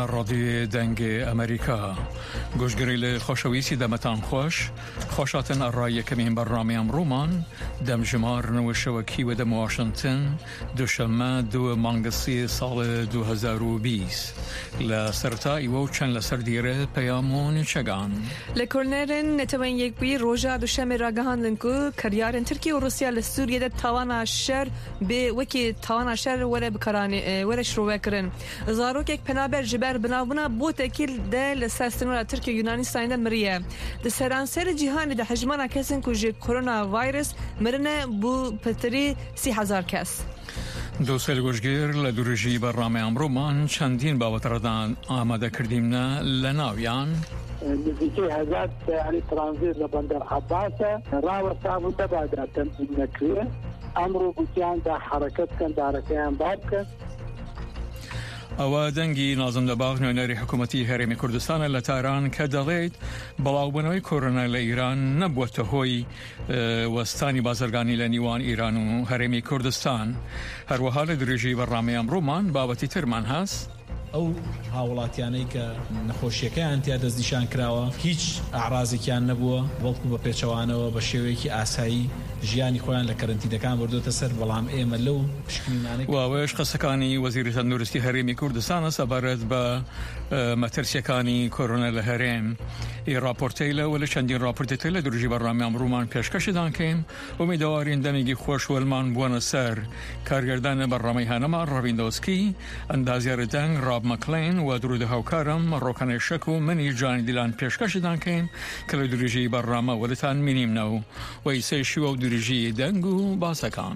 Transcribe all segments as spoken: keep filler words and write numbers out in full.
رادیو دنگ امریکا گوشگریل خوشویسی دمتان خوش خوشاتن الرای کمین برنامه امرومان دم جمار نوشوکی و دم واشنطن دوشمه دو مانگسی سال دو هزار و بیست لسرطای و چند لسر دیره پیامون چگان لکلنرن نتوان یک بی روژا دوشمه راگهان لنکو کریارن ترکیه و روسیه لسوریه ده تاوانا شر به وکی تاوانا شر وره بکرانی وره شروع کرن زاروک یک پنابر جبر بنابونا بو تکیل ده لسستنورا ترکیه یونانستان ده مریه ده سرانسر جهانی ده حجمانا کسین که جه کرونا ویروس مرنه بو پتری سی هزار کس دو سال گوشگیر لدورجی برنامه امرومان چندین بابت ردان آماده کردیمنا لناویان نزیکی هزار یعنی ترانزیت لبندر عباسه راو صابو تبادا تنظیم نکریه امرو بوتیان دا حرکت کن دارکیان باب کن او دنگی نازم دباغ نویناری حکومتی هرمی کردستان لتاران که دغید بلاوبنوی کرونا لإیران نبوت هوی وستانی بازرگانی لنیوان ایران و هرمی کردستان هر وحال درجی برنامه امرومان بابتی ترمان هست او هاوڵاتیانەی کە نەخۆشیەکەیان تیا دەستنیشان کراوە هیچ ئاعرازێکیان نەبووە بەڵکو بە پێچەوانەوە بە شێوەیەکی ئاسایی ژیانی خۆیان لە کەرەنتینەکان بردوتە سەر بەڵام ئێمە لەو پشکنینانەی واوێش قسەکانی وەزیری تەندروستی هەرێمی کوردستانە سەبارەت بە مەترسیەکانی کۆرۆنا لە هەرێم ئی راپۆرتەی لەوە لە چەندین راپۆرتێتە لە درژی بەڕامی ئەمڕۆمان پێشکەشیدان کەیم ئومیدوارین دەمێکی خۆشوەلمان بوونە سەر کارگەردانە بەڕامەی هەنەما ڕەڤیندۆسکی ئەندازیارە دەنگ راب مکلین و درود هاوکارم ڕۆکانەی شەک و منی جانی دیلان پێشکەشیدان کەیم کە لە درژی بەڕامە وەلتان مینیمنەوە و ئیسەی شیوە و درژی دەنگ و باسەکان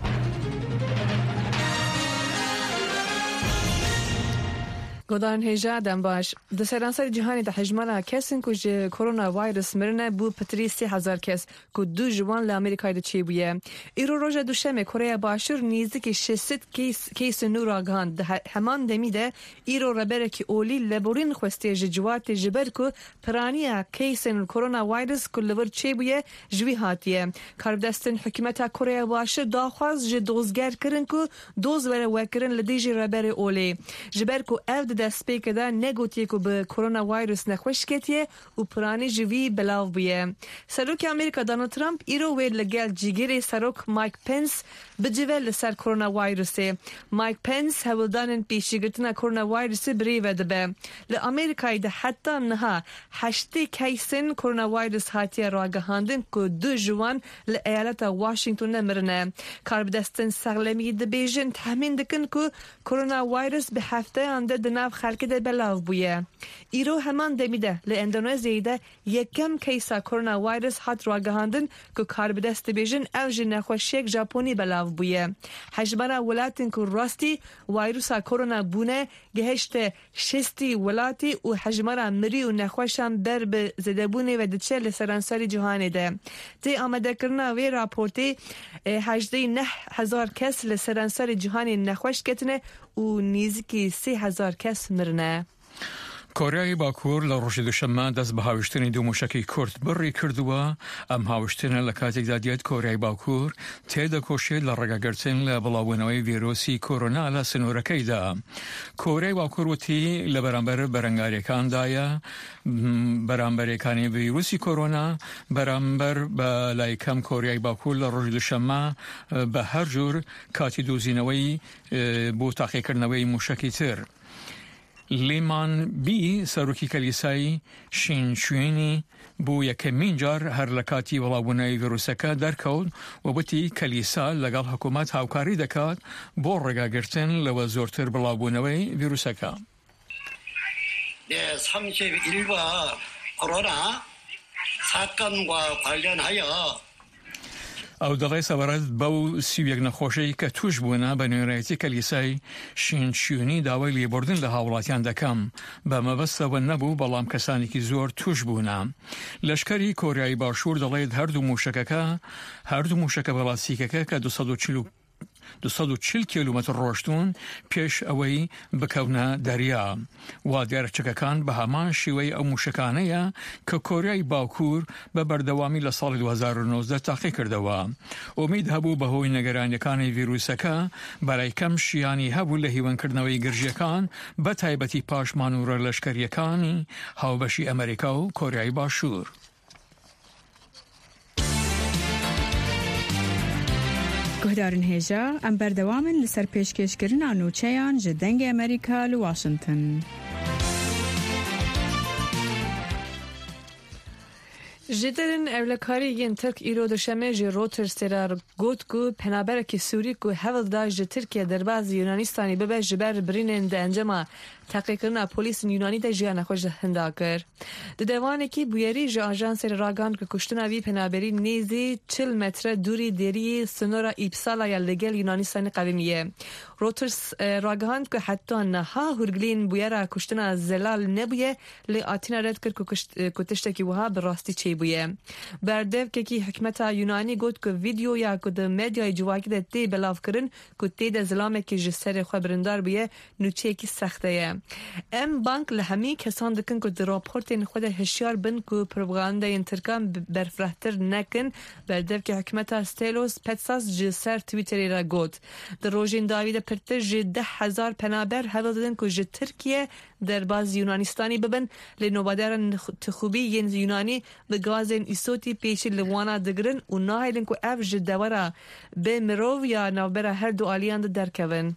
گودان هجا دم باش ده سرانسر جهانی ده حجمانا کسین که جه کرونا ویروس مرنه بو پتری سی هزار کس که دو جوان لامریکای ده چی بویه ایرو روژا دوشمه کره باشور نیزده که شست کیس, کیس نور آگان ده همان دمیده ایرو ربره که اولی لبورین خواسته جوات جبر که پرانیه کیسن کرونا ویروس که لور چی بویه جوی هاتیه کاربدستن حکومت کره باشور داخواست جه دوزگر کرن که دوز وره وکرن لدیج ربره اولی جبر که افد دست پیکده نگوتیه که به کرونا ویروس نخوش کتیه و پرانی جوی بلاو بیه. سروک امریکا دانالد ترامپ ایرو وید لگل جیگیری سروک مایک پنس بجوه لسر کرونا ویروسه. مایک پنس هولدانن پیشیگرتنا کرونا ویروسه بریوه دبه. لامریکای ده حتی نها هشتی کیسن کرونا ویروس هاتیه راگهاندن که دو جوان لایالت واشنگتن نمرنه. کاربدستن سغلمی ده بیجن تحمین دکن که کرونا ویروس به هفته انده دناف خلق ده بلاو بویه. ایرو همان دمیده لاندونزیای ده یکم کیسا کرونا ویروس هات راگهاندن که کاربدست بیجن اوج نخوشیک ژاپنی بلاو بویه. حجمنا ولاتن که راستی ویروسا کرونا بونه گهشت شستی ولاتی و حجمنا مری و نخوشم بر به زدبونه و دچه لسرانساری جهانی ده. دی آمده کرنا وی راپورتی هجده نه هزار کس لسرانساری جهانی نخوش کتنه و نیزکی سی هزار کس مرنه. کۆریای باکوور لە ڕۆژی دوشەممە دەست بە هاوشتنی دوو موشکی کورد بڕی کردووە ئەم هاوشتنە لە کاتێکدا دێت کۆریای باکوور تێدەکۆشێت لە ڕێگاگرتن لە بڵاوبوونەوەی ڤیرۆسی کۆرۆنا لە سنوورەکەیدا. کۆریای باکوور وتی لە بەرامبەر بەرەنگاریەکاندایە بەرامبەرەکانی ڤیرۆسی کۆرۆنا بەرامبەر بە لایکەم کۆریای باکوور لە ڕۆژی دوشەممە بە هەر جۆر کاتی دۆزینەوەی بۆ تاقیکردنەوەی موشکی تر. لیمان بی سەرۆکی کەلیسای شینشوێنی بۆ یەکەمین جار هەر لە کاتی وەڵاوبوونەوەی ڤیرۆسەکە دەرکەوت و وتی کەلیسا لەگەڵ حکوومەت هاوکاری دەکات بۆ ڕێگاگرتن لەوە زۆرتر بڵاوبوونەوەی ڤیرۆسەکە. 삼십일 과 코로나 사건과 관련하여 ئەو دەڵێ سەبارەت بەو سیویەک نەخۆشەی کە توش بوونە بە نوێنەرەتی کەلیسای شینشیونی داوای لێبوردن لە هاوڵاتیان دەکەم بە مەبەستەوە نەبوو بەڵام کەسانێکی زۆر توش بوونە. لەشکەری کۆریای باشوور دەڵێت هەردوو موشەکەکە هەردوو موشەکە بەڵاستیکەکە کە دوو سەد و چل دوصد و چل کیلومتر ڕۆشتون پێش ئەوەی بکەونە دەریا وا دیارەچەکەکان بە هەمان شێوەی ئەو موشکانەیە کە کۆریای باکوور بە بەردەوامی لە ساڵی دوو هەزار و نۆزدە تاقی کردەوە. ئومید هەبوو بەهۆی نەگەرانیەکانی ڤیرۆسەکە بەلای کەم شیانی هەبوو لە هیوەنکردنەوەی گرژیەکان بە تایبەتی پاش مانوورە لەشکریەکانی هاوبەشی ئەمریکا و کۆریای باشوور. گهدارن هێژە ئەم بەردەوامن لەسەر پێشکەشکردنا نوچەیان ji dengê ئەمریکا li Washington. جدرن اولکاری ین ترک ایرو دشمه جی روتر سرار گوت کو پنابرکی سوری کو هول دا جی ترکیه درباز یونانیستانی ببه جبر برینن ده انجما تحقیقنا پلیس یونانی ده جیان خوش هندا کر. ده دوانه کی بویری جی آژانس راگان که کشتنا وی پنابری نیزی چل متر دوری دیری سنورا ایپسالا یا لگل یونانیستانی قویمیه. روترز راگان که حتی نها هرگلین بویرا کشتنا زلال نبویه لی آتینا رد کر که تشتکی وها براستی چی بویه. بردف که کی حکمت یونانی گفت که ویدیو یا که ده مدیای جواکی ده تی بلاف کرن که تی ده زلامه که جسر خبرندار بیه نوچه کی سخته. ام بانک لهمی کسان دکن که در راپورتین خود هشیار بن که پروپاگاندا این ترکان برفرهتر نکن. بردف که حکمت استیلوس پتساس جسر تویتری را گفت. در روزین داوید پرتر جه ده هزار پنابر هوا دادن که جه ترکیه در باز یونانیستانی ببن لنوبادر تخوبی ین یونانی به گازن ایسوتی پیشی لوانا دگرن و ناهیلن که اف جه دورا به مروو یا نوبره هر دو آلیان در کون.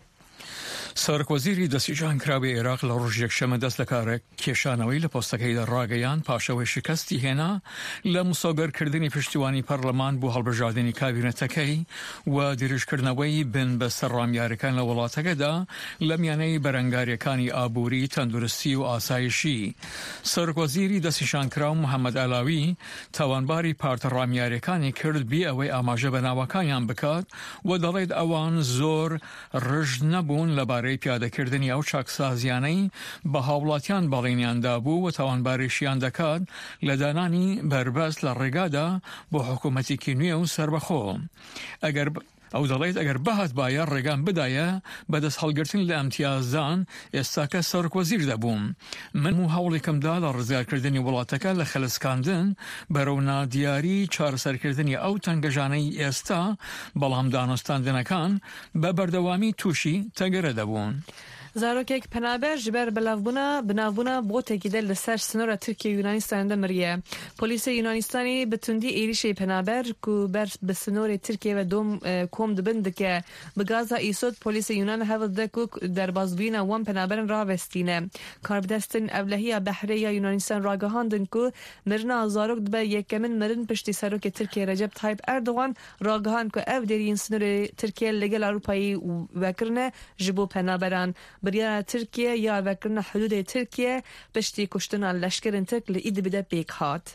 سەرۆکوەزیری دەستیژان کراوی عێراق لە ڕۆژ یەکشەمە دەست لە کارە کێشانەوەی لە پۆستەکەیدا ڕاگەیان پاشەوەی شکستی هێنا لە مسۆگەرکردنی پشتیوانی پەرلەمان بۆ هەڵبژاردننی کابینەتەکەی و دیریژکردنەوەی بن بە سەرڕامیارەکان لە وڵاتەکەدا لە میانەی بەرەنگاریەکانی ئابووری تەندروستی و ئاسایشی. سەرۆکوەزیری دەستیژان کراو محەممەد ئالاوی تاوانباری پارتە ڕامیارەکانی کرد بی ئەوەی ئاماژە بە ناوەکانیان بکات و دەڵێت ئەوان زۆر ڕژ نەبوون لەبارەی پیادەکردنی ئەو چاکسازیانەی بە هاوڵاتیان بەڵێنیاندا بوو و تاوانباریشیان دەکات لە دانانی بربەست لە ڕێگادا بۆ حکوومەتێکی نوێ و سربەخۆ. ئەگەر ئەو دەڵێت ئەگەر بەهات باە ڕێگان بدایە بەدەست هەڵگرتن لە ئەمتیازدان ئێستاکە سەرۆکوەزیر دەبووم. من و هەوڵێکمدا لە ڕزگارکردنی وڵاتەکە لە خەلسکاندن بەرەو نادیاری چارەسەرکردنی ئەو تەنگەژانەی ئێستا بەڵام دانوستاندنەکان بە بەردەوامی تووشی تەگەرە دەبوون. زاروکێک پەنابەر ji ber belavbûna binavbûna botekî de li ser sinora Tirkiye Yunanistanê de miriye. Polîsê Yunanistanê bi tundî êrişê penaber ku ber bi sinorê Tirkiye ve dom kom dibin dike. Bi gaza îsot polîsê Yunan hewl de ku derbasbûyîna wan penaberin ravestîne. Karbidestên evlehiya Behrê ya Yunanistan ragihandin ku mirina zarok dibe yekemin mirin piştî serokê Tirkiye Recep Tayyip Erdogan ragihan ku ev deriyên sinorê Tirkiye li gel Avrupayê vekirine ji bo penaberan. بریا ترکیه یا وکرنا حدود ترکیه پشتی کشتن لشکر ترک لید بده بیک هات.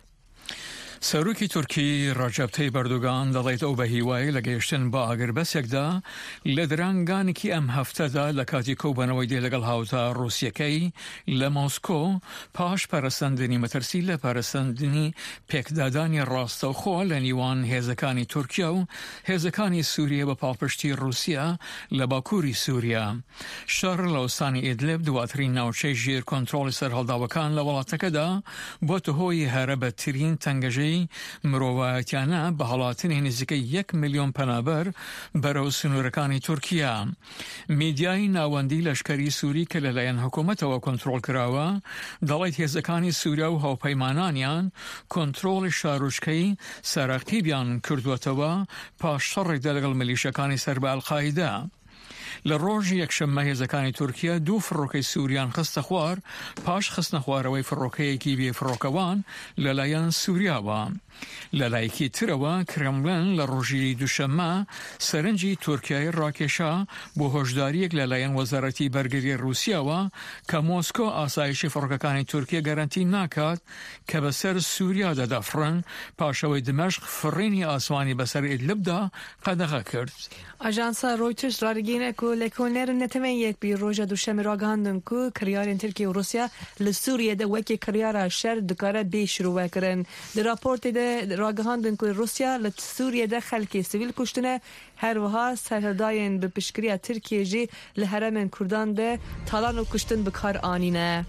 سەرۆکی تورکی ڕەجەب تەیب ئەردۆغان دەڵێت ئەو بە هیوای لە گەیشتن بە ئاگربەسێکدا لە درانگانێکی ئەم هەفتەدا لە کاتی کۆبوونەوەی دێ لەگەڵ هاوتا ڕووسیەکەی لە مۆسکۆ پاش پەرەسەندنی مەترسی لە پەرەسەندنی پێکدادانی ڕاستەوخۆ لە نیوان هێزەکانی تورکیا و هێزەکانی سووریە بە پاڵپشتی ڕووسیا لە باکووری سووریا. شەڕ لە ئۆستانی ئیدلب دواترین ناوچەی ژێر کۆنتڕۆڵی سەرهەڵداوەکان لە وڵاتەکەدا بۆتە هۆی هەرەبەترین تەنگەژەی مرۆڤایەتیانە بە هەڵاتنی نزیکەی یەک ملیۆن پەنابەر بەرەو سنوورەکانی تورکیا. میدیای ناوەندی لەشکەری سووری کە لەلایەن حکوومەتەوە کۆنتڕۆڵ کراوە دەڵێت هێزەکانی سووریا و هاوپەیمانانیان کۆنتڕۆڵی شارۆچکەی سەرەقیبیان کردووەتەوە پاش شەڕێکدا لەگەڵ ملیشەکانی سەر بە ئەڵقاعیدا. لە ڕۆژی یەکشەممە هێزەکانی تورکیا دوو فڕۆکەی سووریان خستە خوار پاش خستنە خوارەوەی فڕۆکەیەکی بێ فڕۆکەوان لەلایەن سووریاوە. لە لایەکی ترەوە کرێملن لە ڕۆژی دووشەممە سەرنجی تورکیای ڕاکێشا بۆ هۆشداریەک لەلایەن وەزارەتی بەرگری ڕووسیاوە کە مۆسکۆ ئاسایشی فڕۆکەکانی تورکیە گەرانتی ناکات کە بەسەر سووریا دەدەفڕن پاشەوەی دمەشق فڕینی ئاسمانی بەسەر ئیدلبدا قەدەغە کرد. ئاژانسا ڕۆیترس ڕاگەیەنە کو لکونر نتمن یک بی روزا دوشنبه راگهاندن کو کریارین ترکیه و روسیا لسوریه ده وکی کریارا شر دکاره بی شروع کردن. در راپورت ده راگهاندن کو روسیا لسوریه ده خلکی سیویل کشتنه هر وها سرهداین به پشکری ترکیه جی لحرم کردان ده تالان و کشتن بکار آنینه.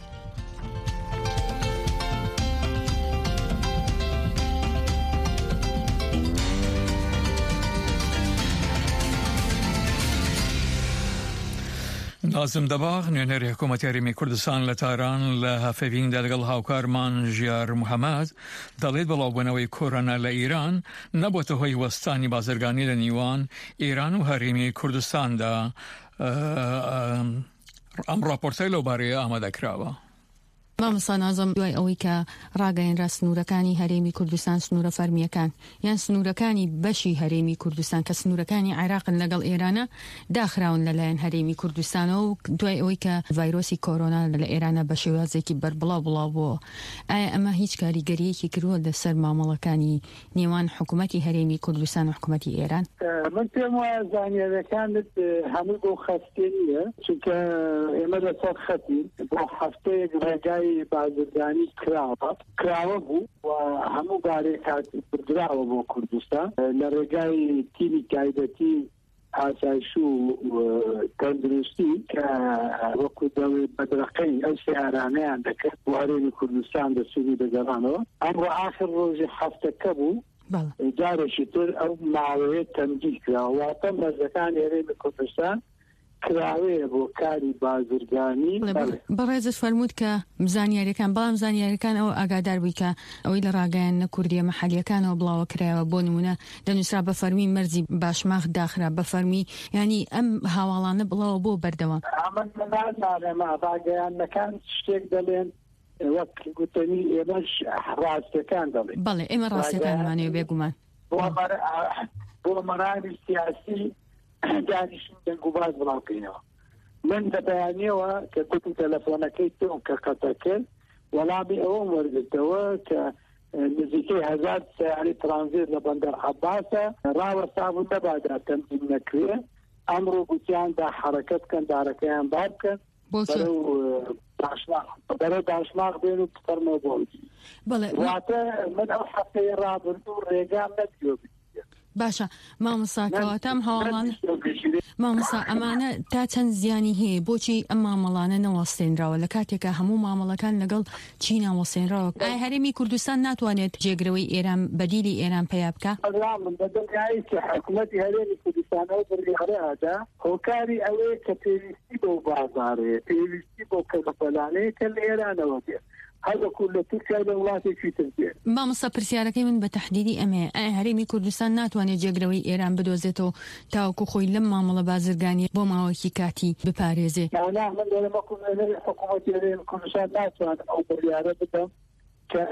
نازم دباغ نوێنەری حکوومەتی هەرێمی کوردستان لە تاران لە هەفەویندا لەگەڵ هاوکارمان ژیار محەممەد دەڵێت بەڵاوبوونەوەی کۆرۆنا لە ئیران نەبووتە هۆی وەستانی بازرگانی لە نیوان ئیران و هەرێمی کوردستاندا. ئەم راپۆرتەی لەوبارەیە ئامادەکراوە. مامۆستا نازم دوای ئەوەی کە ڕاگەیەنرا سنوورەکانی هەرێمی کوردستان سنوورە فەرمیەکان یان سنوورەکانی بەشی هەرێمی کوردستان کە سنوورەکانی عێراقن لەگەڵ ئێرانە داخراون لەلایەن هەرێمی کوردستانەوە و دوای ئەوەی کە ڤایرۆسی کۆرۆنا لە ئێرانە بە شێوازێکی بەربڵاو بڵاو بووە. ئایا ئەمە هیچ کاریگەریەکی کردووە لەسەر مامەڵەکانی نێوان حکوومەتی هەرێمی کوردستان و حکوومەتی ئێران؟ من پێم وایە زانیاریەکانت هەموو بۆ خەستێ نییە، چونکە ئێمە لەسەر خەتین بۆ هەفتەیەک ڕێگای بازرگانی کراوە کراوە بوو و هەموو بارێک بردراوە بۆ کوردستان لە ڕێگای تیمی تایبەتی ئاسایش و تەندروستی کە وەکو دەوێت بەدرەقەی ئەو سیارانەیان دەکرد بۆ هەرێمی کوردستان دەسووری دەگەڕانەوە. ئەمڕۆ ئاخر ڕۆژی هەفتەکە بوو جارێکی تر ئەو ماوەیە تەمدید کراوە واتە مەرجەکان هەرێمی کوردستان کراوەیە بۆ کاری بازرگانی. بەڕێزت فەرمووت کە زانیاریەکان بەڵام زانیاریەکان ئەو ئاگادار بووی کە ئەوەی لە ڕاگەیاندنە کوردیە مەحەلیەکانەوە بڵاوە کرایەوە بۆ نمونە دەنووسرا بە فەرمی مەرجی باشماخ داخرا بە فەرمی ینی ئەم هاواڵانە بڵاوە بۆ بەردەوام. ئەمە نازانێمە ڕاگەیاندنەکان شتێک دەڵێن وەک گوتنی ئێمەش ڕاستەکان دەڵێن. بەڵێ ئێمە ڕاستەکانمانەوە بێگومان بۆ مەرانی سیاسی دانیشتن دەنگ و باز بڵاوکەینەوە. من لە بەیانیەوە کە گوتم تەلەفۆنەکەی تۆ کە قەتە کرد وەڵامی ئەوە وەرگرتەوە کە نزیکەی هەزار سیارەی ترانزیت لە بەندەر عەباسە ڕاوەستابوو نەبادا تەمدید نەکرێ. ئەمڕۆ گوتیاندا حەرەکەت بکەن دارەکەیان با بکەن بەرەو داشماغ بێن و فەرمە بۆ واتە من ئەو هەفتەی ڕابردوو ڕێگام نەدیۆ باشە مامۆستا کەواتەم هەواڵان مامۆستا ئەمانە تا چەند زیانی هەیە بۆچی ئەم مامەڵانە نەوەستێنراوە لە کاتێکە هەموو مامەڵەکان لەگەڵ چین وەستێنراوە؟ ئایا هەرێمی کوردستان ناتوانێت جێگرەوەی ئێران بەدیلی ئێران پیا بکە؟ من بەدڵنیایی کە حکوومەتی هەرێمی کوردستانەوە بڕیارەدا هۆکاری ئەوەیە کە پێویستی بۆ بازارەیە پێویستی بۆ کەسەپەلانەیە کە لە ئێرانەوە دێت هەڵەکو لە تورکیا لە وڵاتێکی تر دێت. مامۆستا پرسیارەکەی من بە تەحدیدی ئەمەیە ئایا هەرێمی کوردستان ناتوانێت جێگرەوەی ئێران بدۆزێتەوە تاوەکو خۆی لەم مامەڵە بازرگانی بۆ ماوەیەکی کاتی بپارێزێ؟ نانا من لەمە حکوومەتی هەرێمی کوردستان ناتوانێت ئەو بڕیارە بدەم کە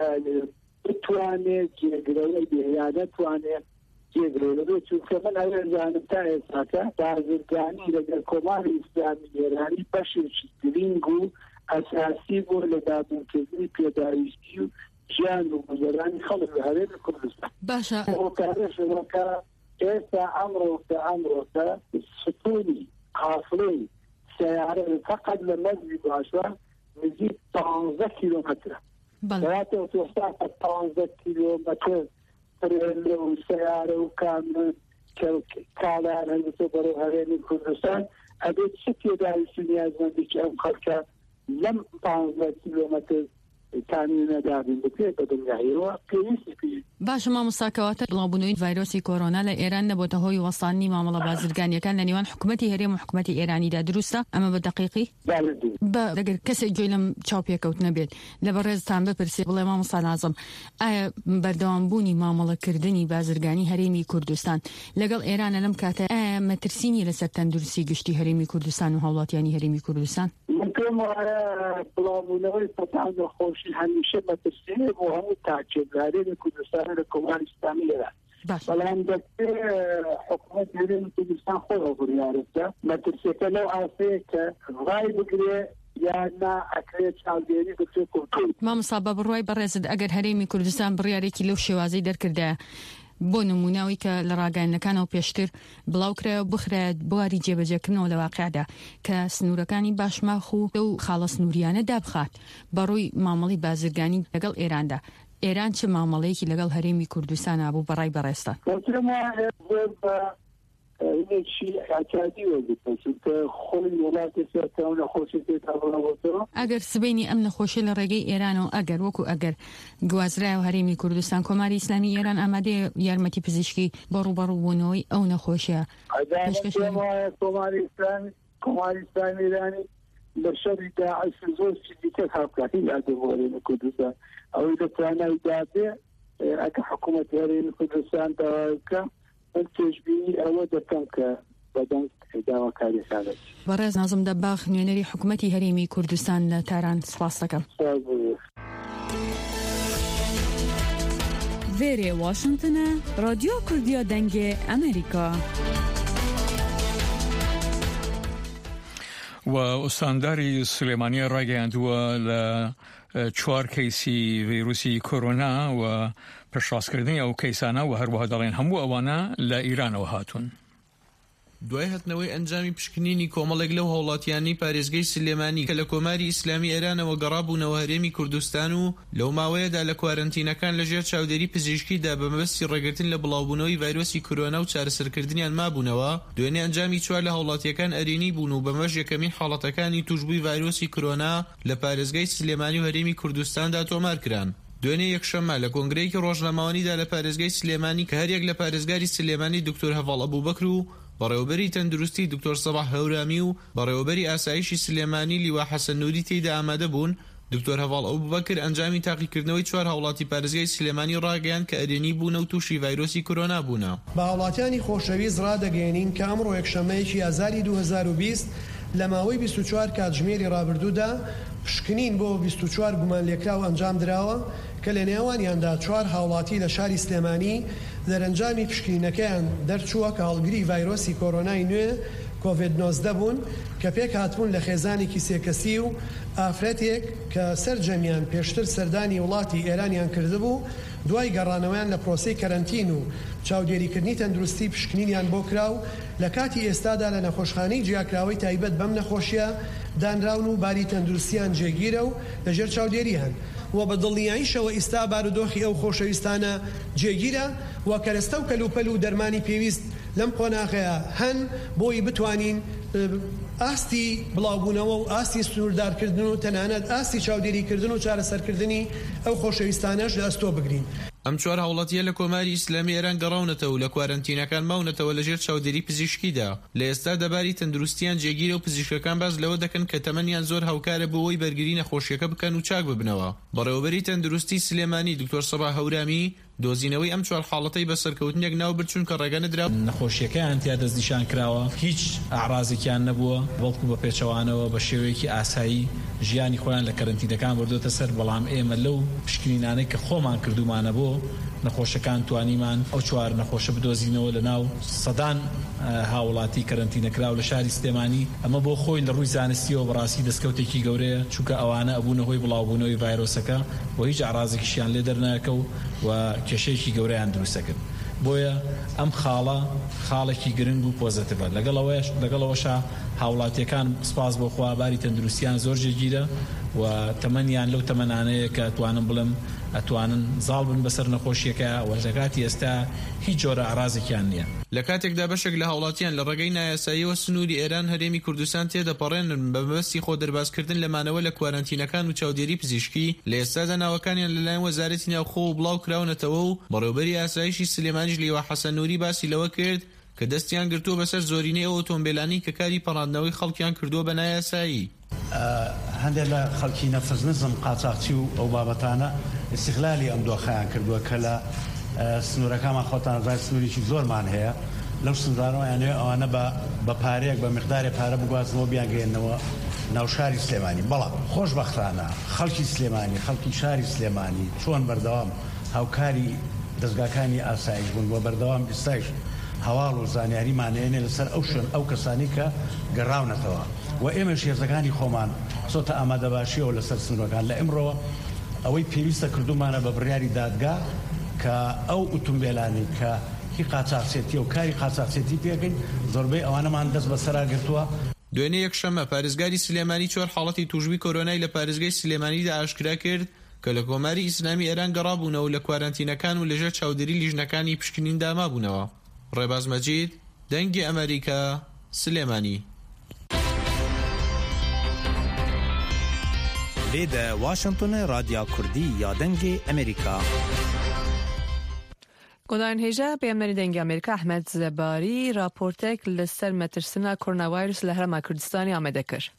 بتوانێت جێگرەوەی بێ ناتوانێت جێگرەوە بێت چونکە من ئەوێ زانم تا ئێستاکە بازرگانی لەگەڵ کۆماری ئیسلامی ئێرانی بەشێکی گرنگ و ئەساسی بۆ لە دابینکردنی پێداویستی و ژیان و گوزەرانی خەڵک لە هەرێمی کوردستان. باشە هۆکارەشەوەکە ئێستا ئەمڕۆکە ئەمڕۆکە ستوونی قافڵەی سیارە فقط لە مەرجی باشوان نزیک پانزدە کیلۆمەترە. دواتەوە تۆستا پانزدە کیلۆمەتر پرێلە و سیارە و کامل کاڵیان هەندێتە بەرەو هەرێمی کوردستان ئەبێت چ پێداویستی نیازمەندێکی ئەم خەڵکە لەم پانزدە کیلۆمەتر تامینە دابین بکرێت بە دنیاهەیەوە پێویستی پێ. باشە مامۆستا کەواتە بڵاوبوونەوەی ڤایرۆسی کۆرۆنا لە ئێران نەبووتە هۆی وەستانی مامەڵە بازرگانیەکان لە نێوان حکوومەتی هەرێم و حکوومەتی ئێرانیدا دروستە؟ ئەمە بە دەقیقی؟ دەگەر کەسێک گوێی لەم چاوپێکەوت نەبێت لە بەڕێزتان بپرسێ بڵێ مامۆستا نازم ئایا بەردەوامبوونی مامەڵەکردنی بازرگانی هەرێمی کوردستان لەگەڵ ئێرانە لەم کاتە ئایا مەترسینی لەسەر تەندروستی گشتی هەرێمی کوردستان و هاوڵاتیانی هەرێمی کوردستان؟ من پێم وایە بڵاوبوونەوەی پەتان خۆشی هەمیشە مەترسینێ بۆ هەموو تاکێت لە هەرێمی کوردستان لە کۆماری ئیسلامی ئێران. بەڵام دەکتێ حکوومەت هەرێمی کوردستان خۆی بڕیارەکە مەترسیەکە لەو ئاسەیە کە ڕای بگرێ یان نا ئەکرێت چاودێری بچێت کۆتۆ. مامۆستا بە بڕوای بەڕێزت ئەگەر هەرێمی کوردستان بڕیارێکی لەو شێوازەی دەرکردایە بۆ نموناوی کە لە ڕاگەیاندنەکانەوە پێشتر بڵاوکرا بخرێت بواری جێبەجێکردنەوە لە واقعدا کە سنوورەکانی باشماخ و ئەو خاڵە سنووریانە دابخات بەڕووی مامەڵی بازرگانی لەگەڵ ئێراندا. ئێران چه مامەڵەیەکی لەگەڵ هەرێمی کوردستان بوو بەڕای بەڕێستا؟ ئەگەر سبەینی ئەم نەخۆشی لە ڕێگەی ئێرانەوە ئەگەر وەکو ئەگەر گوازرای و هەرێمی کوردستان کۆماری ئیسلامی ئێران ئامادەیە یارمەتی پزیشکی بەڕوبەڕووبوونەوەی ئەو نەخۆشیە کۆماری ئیسلامی ئێرانی بە شەڕی داعش زۆر چیزی تر هاوکاتی لاده بۆ هەرێمی کوردستان ئەوەی دەتوانای دادێ ئەگە حکوومەت هەرێمی کوردستان داواکە من پێشبینی ئەوە دەکەم کە بەدەنگ داواکاریەکان بەڕێز نازم دەباغ نوێنەری حکوومەتی هەرێمی کوردستان لە تاران سپاس دەکەم. وێرێ واشنگتنە رادیۆ کوردیە دەنگێ ئەمریکا. و ئوستانداری سلێمانی ڕاگەیاندووە لە چوار کەیسی ڤیرۆسی کۆرۆنا و پێشڕاستکردنی ئەو کەیسانە و هەروەها دەڵێن هەموو ئەوانە لە ئیرانەوە هاتوون. دوای هەتنەوەی ئەنجامی پشکنینی کۆمەڵێک لەو هەوڵاتیانی پارێزگەی سلێمانی کە لە کۆماری ئیسلامی ئێرانەوە گەڕابوونەوە هەرێمی کوردستان و لەو ماوەیەدا لە کوارەنتینەکان لەژێر چاودێری پزیشکیدا بە مەبەستی ڕێگرتن لە بڵاوبوونەوەی ڤایرۆسی کۆرۆنا و چارەسەرکردنیان مابوونەوە، دوێنێ ئەنجامی چوار لە هەوڵاتیەکان ئەرێنی بوون و بەمەش یەکەمین حاڵەتەکانی توشبووی ڤایرۆسی کۆرۆنا لە پارێزگای سلێمانی و هەرێمی کوردستاندا تۆمارکران. دوێنێ یەکشەممە لە کۆنگرەیەکی ڕۆژنامەوانیدا لە پارێزگای سلێمانی کە هەریەک لە پارێزگاری سلێمانی دکتۆر هەڤاڵ ئەبووبەکر و بەڕێوەبەری تەندروستی دکتۆر سەباح هەورامی و بەڕێوەبەری ئاسایشی سلێمانی لیوا حەسەن نووری تێیدا ئامادە بوون. دکتۆر هەڤاڵ ئەبووبەکر ئەنجامی تاقیکردنەوەی چوار هاوڵاتی پارێزگای سلێمانی ڕاگەیاند کە ئەرێنی بوونە و تووشی ڤایرۆسی کۆرۆنا بوونە. بە هاوڵاتیانی خۆشەویست ڕادەگەێنین کە ئەمڕۆ یەکشەمەیەکی ئازاری دوو هەزار و بیست لە ماوەی بیست و چوار کاتژمێری ڕابردوودا پشکنین بۆ بیست و چوار گومانلێکراو ئەنجام درراوە کە لە نێوانیاندا چوار هاوڵاتی لە شاری سلێمانی دەرەنجامی پشکنینەکەیان دەرچووە کە هەڵگری ڤایرۆسی کۆرۆنای نوێ کۆڤید نۆزدە بوون کە پێک هاتبوون لە خێزانێکی سێکەسی و ئافرەتێک کە سەرجەمیان پێشتر سەردانی وڵاتی ئێرانیان کردبوو دوای گەڕانەوەیان لە پرۆسەی کەرەنتین و چاودێریکردنی تەندروستی پشکنینیان بۆ کراو لە کاتی ئێستادا لە نەخۆشخانەی جیاکراوەی تایبەت بەم نەخۆشیە دانراون و باری تەندروستیان جێگیرە و لەژێر چاودێریان و بە دڵنیاییشەوە ئیستا بارودۆخی ئەو خۆشەویستانە جێگیرە و کەرەستە و کەلوپەل و دەرمانی پێویست لەم قۆناغەیە هەن بۆی بتوانین ئاستی بڵاوبوونەوە و ئاستی سنووردارکردن و تەنانەت ئاستی چاودێریکردن و چارەسەرکردنی ئەو خۆشەویستانەش لە ئەستۆ بگرین. ئەم چوار هاوڵاتیە لە کۆماری ئیسلامی ئێران گەڕاونەتەوە و لە کوارەنتینەکان ماونەتەوە لەژێر چاودێری پزیشکیدا. لە ئێستا دەباری تەندروستیان جێگیرە و پزیشکەکان باز لەوە دەکەن کە تەمەنیان زۆر هاوکارە بۆەوەی بەرگری نەخۆشیەکە بکەن و چاک ببنەوە. بەڕێوەبەری تەندروستی سلێمانی دکتۆر سەباح هەورامی دۆزینەوەی ئەم چوار حاڵەتەی بەسەرکەوتنێک ناو برچوون کە ڕێگە نەدرا نەخۆشیەکەیان تیا دەستنیشان کراوە، هیچ ئاعرازێکیان نەبووە، بەڵکو بە پێچەوانەوە بە شێوەیەکی ئاسایی ژیانی خۆیان لە کەرەنتینەکان بردوتە سەر. بەڵام ئێمە لەو پشکنینانەی کە خۆمان کردومانە بۆ نەخۆشەکان توانیمان ئەو چوار نەخۆشە بدۆزینەوە لە ناو سەدان هاوڵاتی کەرەنتینەکراو لە شاری سلێمانی. ئەمە بۆ خۆی لە ڕووی زانستیەوە بەڕاستی دەستکەوتێکی گەورەیە، چونکە ئەوانە ئەبوونە هۆی بڵاوبوونەوەی ڤایرۆسەکە و هیچ ئاعرازێکیشیان لێ دەرناکە و کێشەیەکی گەورەیان دروستەکرد. بۆیە ئەم خاڵە خاڵێکی گرنگ و پۆزتیڤە. لەگەڵەوەش لەگەڵەوەشە هاوڵاتیەکان سپاس بۆ خوا باری تەندروستیان زۆر جێگیرە و تەمەنیان لەو تەمەنانەیە کە توانم بڵم ئەتوانن زاڵ بن بەسەر نەخۆشیەکە و لە کاتی ئێستا هیچ جۆرە ئاعرازێکیان نییە. لە کاتێکدا بەشێک لە هاوڵاتیان لە ڕێگەی نایاساییەوە سنووری ئێران هەرێمی کوردستان تێدەپەڕێنن بە مەبەستی خۆ دەربازکردن لەمانەوە لە کوارەنتینەکان و چاودێری پزیشکی. لە ئێستادا ناوەکانیان لەلایەن وەزارەتی ناوخۆ و بڵاو کراونەتەوە و بەڕێوەبەری ئاسایشی سلێمانیش لیوا حەسەن نووری باسی لەوە کرد کە دەستیان گرتووە بەسەر زۆرینەی ئەو ئۆتۆمبیلانی کە کاری پەڕاندنەوەی خەڵکیان کردووە بە نایاسایی. هەندێک لە خەڵکی نەفز نزم قاچاقچی و ئەو بابەتانە استیغلالی ئەم دۆخەیان کردووە کە لە سنوورەکانمان خۆتان ڕای سنووریی زۆرمان هەیە لەو سنوورانەوە یانێ ئەوانە بە پارەیەک بە مقدارێک پارە بگوازنەوە بیانگەێنەوە ناو شاری سلێمانی. بەڵام خۆشبەختانە خەڵکی سلێمانی خەڵکی شاری سلێمانی چۆن بەردەوام هاوکاری دەستگاکانی ئاسایش بوون بۆ بەردەوام ئێستاش هەواڵ و زانیاریمانێنێ لەسەر ئەو شوێن ئەو کەسانی کە گەڕاونەتەوە و ئێمە شێزەکانی خۆمان چۆتە ئامادەباشیەوە لەسەر سنوورەکان. لە ئەمڕۆ ئەوەی پێویستە کردومانە بە بڕیاری دادگا کە ئەو ئۆتۆمبیلانی کە هی قاچاقچێتی و کاری قاچاقچێتی پێکەین زۆربەی ئەوانەمان دەست بەسەرا گرتووە. دوێنێ یەکشەممە پارێزگاری سلێمانی چوار حاڵەتی توشبی کۆرۆنای لە پارێزگای سلێمانیدا ئاشکرا کرد کە لە کۆماری ئیسلامی ئێران گەڕابوونەوە لە کوارانتینەکان و لەژێر چاودێری لیژنەکانی پشکنیندا مابوونەوە. ڕێباز مەجید، دەنگی ئەمریکا، سلێمانی. لێدە واشنگتن رادیا کوردی یا دەنگی ئەمریکا. گۆدان هێژە پێمەری دەنگی ئەمریکا ئەحمەد زەباری راپۆرتێک لەسەر مەترسنا کۆرۆناڤایرۆس لە هەرێما کوردستانی ئامادە کرد.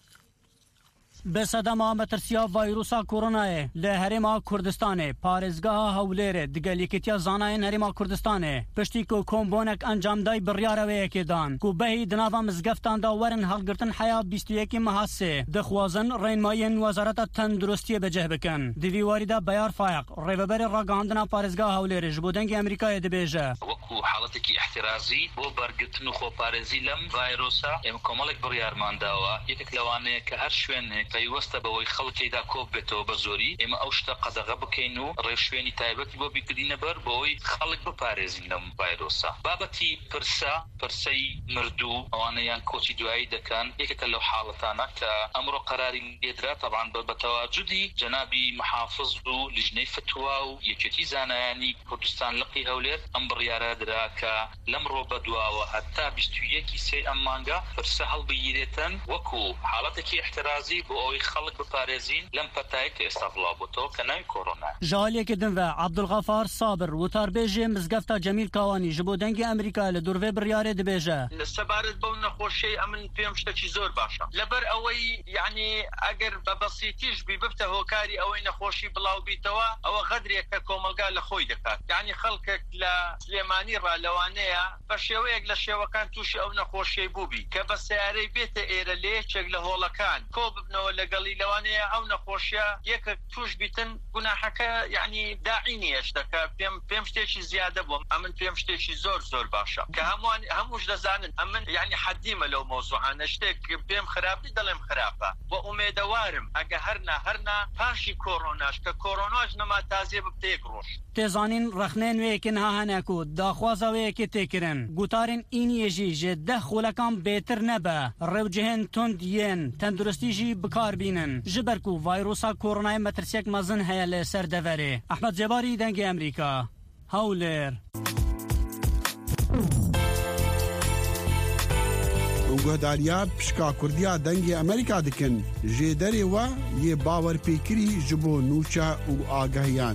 بسەدەما مەترسیا ڤایرۆسا کۆرۆنایە لە هەرێما کوردستانê پارێزگاha Hewlêrê digelîketiya zanayên herêma Kurdistanê piştî ku kombonek encamdayî biryareveyekê dan ku behî di nava mizgeftan da werin hilgirtin heya bîst û yekê meha sê dixwazin rênmayên Wezareta Tenduristiyê bicih bikin. Di vî warî de Beyar Fayiq rêveberê ragihandina parêzgaha Hewlêrê ji bo dengê Amerîkayê dibêje. Wekû haletekî ihtirazî bô bergirtin û xweparêzî lem vayrosa em komelek biryarman dawa yekek lewanê ke her şwênê پەیوەستە بەوەی خەڵکیدا کۆب بێتەوە بە زۆری ئێمە ئەو شتە قەدەغە بکەین و ڕێشوێنی تایبەتی بۆ بیکردینە بەر بەوەی خەڵک بپارێزین لەم ڤایرۆسە. بابەتی پرسە پرسەی مردوو ئەوانەیان کۆچی دوایی دەکەن یەکێکە لەو حاڵەتانە کە ئەمڕۆ قەراری لێدرا تەبعاً بە تەواجودی جەنابی محافظ و لیژنەی فتوا و یەکێتی زانایانی کوردستان لقی هەولێر ئەم بڕیارە درا کە لەمڕۆ بەدواوە هەتا بیست و یەکی سێ ئەم مانگە پرسە هەڵبگیرێتن وەکو حاڵەتێکی احترازی بۆ ئەوەی خەڵک بپارێزین لەم پەتایە کە ئێستا بڵاوبووتەوە کە ناوی کۆرۆنا. ژالێکی دنڤە عەبدولغەفار سابر وتاربێژێ مزگەفتا جەمیل کاوانی ji bo dengê Amerîka li durvê biryarê dibêje. Li sebaret bew nexweşiyê em pêm ştekî zor baş e. Li ber ewey yanî eger bi besîtî ji bî bibte hokarî ewey nexweşî bilaw bîtewe ew xedriyeke komelga li xwe dikat. Yanî xelkek li Silêmanî ralewaneya bi şêweyek li şêwekan tûşî ew nexweşiyê bûbî ke bi seyareyê bête êre lêçek li holakan ko bibnewe لەگەڵی لەوانەیە ئەو نەخۆشیە یەکە توش بیتن گوناحەکە یعنی داعی نییە شتەکە پێم پێم شتێکی زیادە بووم ئەمن پێم شتێکی زۆر زۆر باشە کە هەمووان هەمووش دەزانن ئەمن یعنی حەدیمە لەو مۆزوعانە شتێک پێم خراپی دەڵێم خراپە و ئومێدەوارم ئەگە هەرنا هەرنا پاشی کۆڕۆناش کە کۆڕۆناش نەما تازیە ببتە یەک ڕۆژ. تێزانین رەخنێن وەیەکن هاهەنێک و داخوازە وەیەکی تێکردن گوتارین ئینیێژی ژێ دە خولەکان بێتر نەبە ڕێوجهێن تند یێن تەندروستیژی بکاربینن ji ber ku vayrosa koronayê metirsiyek mezin heye li ser deverê. Ehmed Zebarî dengê Amerîka. Hewlêr. Guhdariya pişka Kurdiya dengê Amerîka dikin jê derê we yê bawerpêkirî ji bo nûça û agahiyan.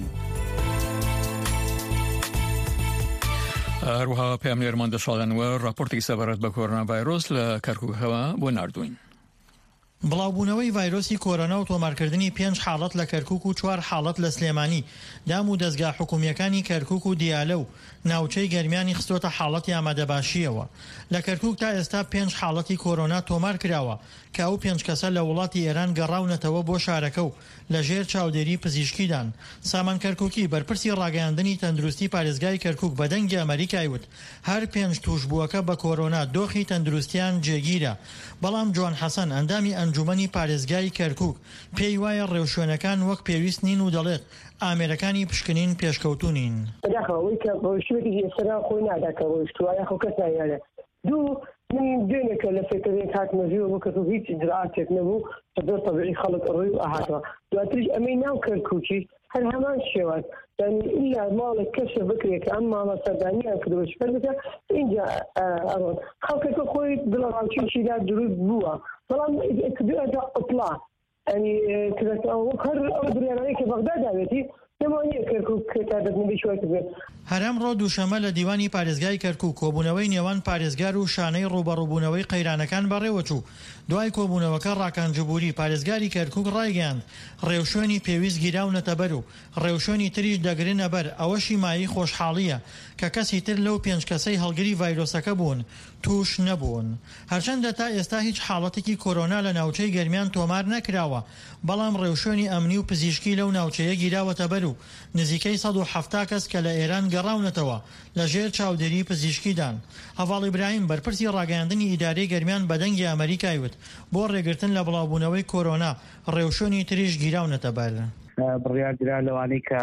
هەروەها پێمێرمان دەساڵێنەوە راپۆرتێکی سەبارەت بە کۆرۆنا ڤایرۆس لە کەرکووکەوە بۆ ناردوین. بڵاوبوونەوەی ڤایرۆسی کۆرۆنا و تۆمارکردنی پێنج حاڵەت لە کەرکووک و چوار حاڵەت لە سلێمانی دام و دەستگا حکوومیەکانی کەرکووک و دیالە و ناوچەی گەرمیانی خستۆتە حاڵەتی ئامادەباشیەوە. لە کەرکووک تا ئێستا پێنج حاڵەتی کۆرۆنا تۆمار کراوە کە ئەو پێنج کەسە لە وڵاتی ئێران گەڕاونەتەوە بۆ شارەکە و لە ژێر چاودێری پزیشکیدان. سامان کەرکووکی بەرپرسی ڕاگەیاندنی تەندروستی پارێزگای کەرکووک بە دەنگی ئەمریکای وت هەر پێنج توشبووەکە بە کۆرۆنا دۆخی تەندروستیان جێگیرە. بەڵام جوان حەسەن ئەندامی ئەنجومەنی پارێزگای کەرکووک پێی وایە ڕێوشوێنەکان وەک پێویست نین و دەڵێت ئامێرەکانی پشکنین پێشکەوتونین. داخەوەی کە ڕۆیشتوێتی ئێستا خۆی ناداکە ڕۆیشتوایە خۆ کەس نایانە. دوو من دوێنێکە لە فێکەرێک هاتمەژیوە بۆ کەس هیچ جرعاتێک نەبوو کە زۆر تەبیعی خەڵک ڕووی و ئاهاتەوە. دواتریش ئەمەی ناو کەرکووکی هەر هەمان شێوات یعنی ئیلا ماڵێک کەشە بکرێت کە ئەم ماڵە سەردانیان کردەوە شپەر بکە اینجا ئەڕۆن خەڵکەکە خۆی دڵە ڕاوچێکیدا دروست بووە بەڵام کردوێتە ئوتڵا ینی هەر ئەو بریانەوەی کە بەغدا داوێتی نەمانیە کەرکووک تا دەبنەبی شوای بێت. هەرەم ڕۆ دووشەمە لە دیوانی پارێزگای کەرکووک کۆبوونەوەی نێوان پارێزگار و شانەی ڕوبەڕووبوونەوەی قەیرانەکان بەڕێوەچوو. دوای کۆبوونەوەکە ڕاکانجبووری پارێزگاری کەرکووک ڕایگەاند ڕێوشوێنی پێویست گیراونەتە بەر و ڕێوشوێنی تریش دەگرنە بەر ئەوەشی مایی خۆشحاڵیە کە کەسی تر لەو پێنج کەسەی هەڵگری ڤایرۆسەکە بوون توش نەبوون. هەرچەندە تا ئێستا هیچ حاڵەتێکی کۆرۆنا لە ناوچەی گەرمیان تۆمار نەکراوە بەڵام ڕێوشوێنی ئەمنی و پزیشکی لەو ناوچەیە گیراوەتە بەر و نزیکەی سەد و حەفتا کەس کە لە ئێران گەڕاونەتەوە لە ژێر چاودێری پزیشکیدان. هەڤاڵ ئیبراهیم بەرپرسی ڕاگەیاندنی ئیدارەی گەرمیان بە دەنگی ئەمریکای وت بۆ ڕێگرتن لە بڵاوبوونەوەی کۆرۆنا ڕێوشوێنی تریش گیراونەتە بەر. بڕیاردرا لەوانەی کە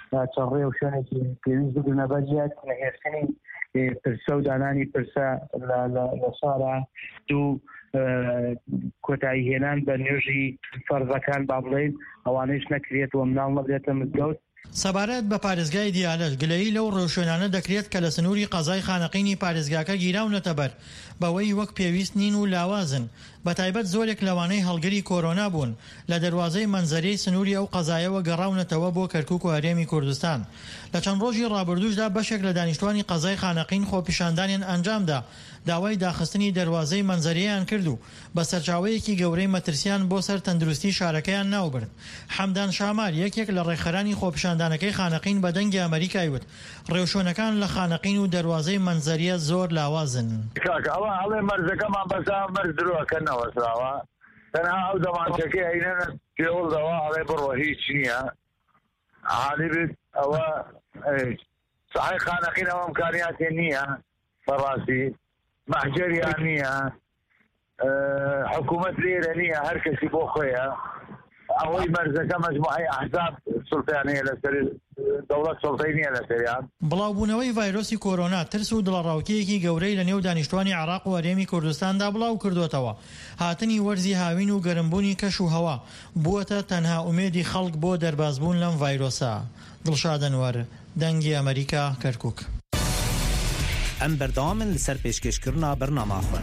چڕێ و شوێنێکی پێویست بگرنە بەجیات نەهێشتنی پرسە و دانانی پرسە لە شارە دوو کۆتایی هێنان بە نوێژی فەرزەکان با بڵێن ئەوانەیش نەکرێت و مناڵ نەبرێتە مزگەوت. سەبارەت بە پارێزگای دیالەش گلەیی لەو ڕێوشوێنانە دەکرێت کە لە سنووری قەزای خانەقینی پارێزگاکە گیراونەتە بەر بەوەی وەک پێویست نین و لاوازن بەتایبەت زۆرێک لەوانەی هەڵگری کۆرۆنا بوون لە دەواازەی منزەرەی سنووری ئەو قەزایەوە گەڕاونەتەوە بۆ کەرکووک و هەرێمی کوردستان. لە چەند ڕۆژی ڕابردووشدا بەشێک لە دانیشتوانی قەزای خانەقین خۆپیشاندانیان ئەنجامدا داوای داخستنی دەواازەی منزەریان کرد و بە سەرچاوەیەکی گەورەی مەترسیان بۆ سەر تەندروستی شارەکەیان ناوبرد. حەمدان شامار یەکێک لە ڕێکخەرانی خۆپیشاندانەکەی خانەقین بە دەنگی ئەمریکای وت ڕێوشۆنەکان لە خانەقین و دەواازەی منزەریە زۆر لاوازن. ئەوە هەڵێ مەرزەکەمان بەسا مەرز درۆکەنەوە سراوە تەنها ئەو دەمانچەکەی هەینەنە پێوەڵدەوە هەڵێ بڕۆ هیچ نییە حالی بێت ئەوە ساحی خانەقین ئەوە ئیمکانیاتێ نییە بەڕاستی مەحجەریان نییە حکوومەت لێرە نییە هەر کەسی بۆ خۆیە ئەوەی مەرزەکە مەجموعەی ئەحزاب سوڵتانەیە لەسەر دەوڵەت سوڵتەی نییە لەسەریان. بڵاوبوونەوەی ڤایرۆسی کۆرۆنا ترس و دڵەڕاوکەیەکی گەورەی لە نێو دانیشتوانی عێراق و هەرێمی کوردستاندا بڵاو کردوتەوە. هاتنی وەرزی هاوین و گەرمبوونی کەش و هەوا بووەتە تەنها ئومێدی خەڵک بۆ دەربازبوون لەم ڤایرۆسە. دڵشاد ئەنوەر دەنگی ئەمریکا کەرکووک. ئەم بەردەوامن لەسەر پێشکەشکردنا بەرنامەخۆن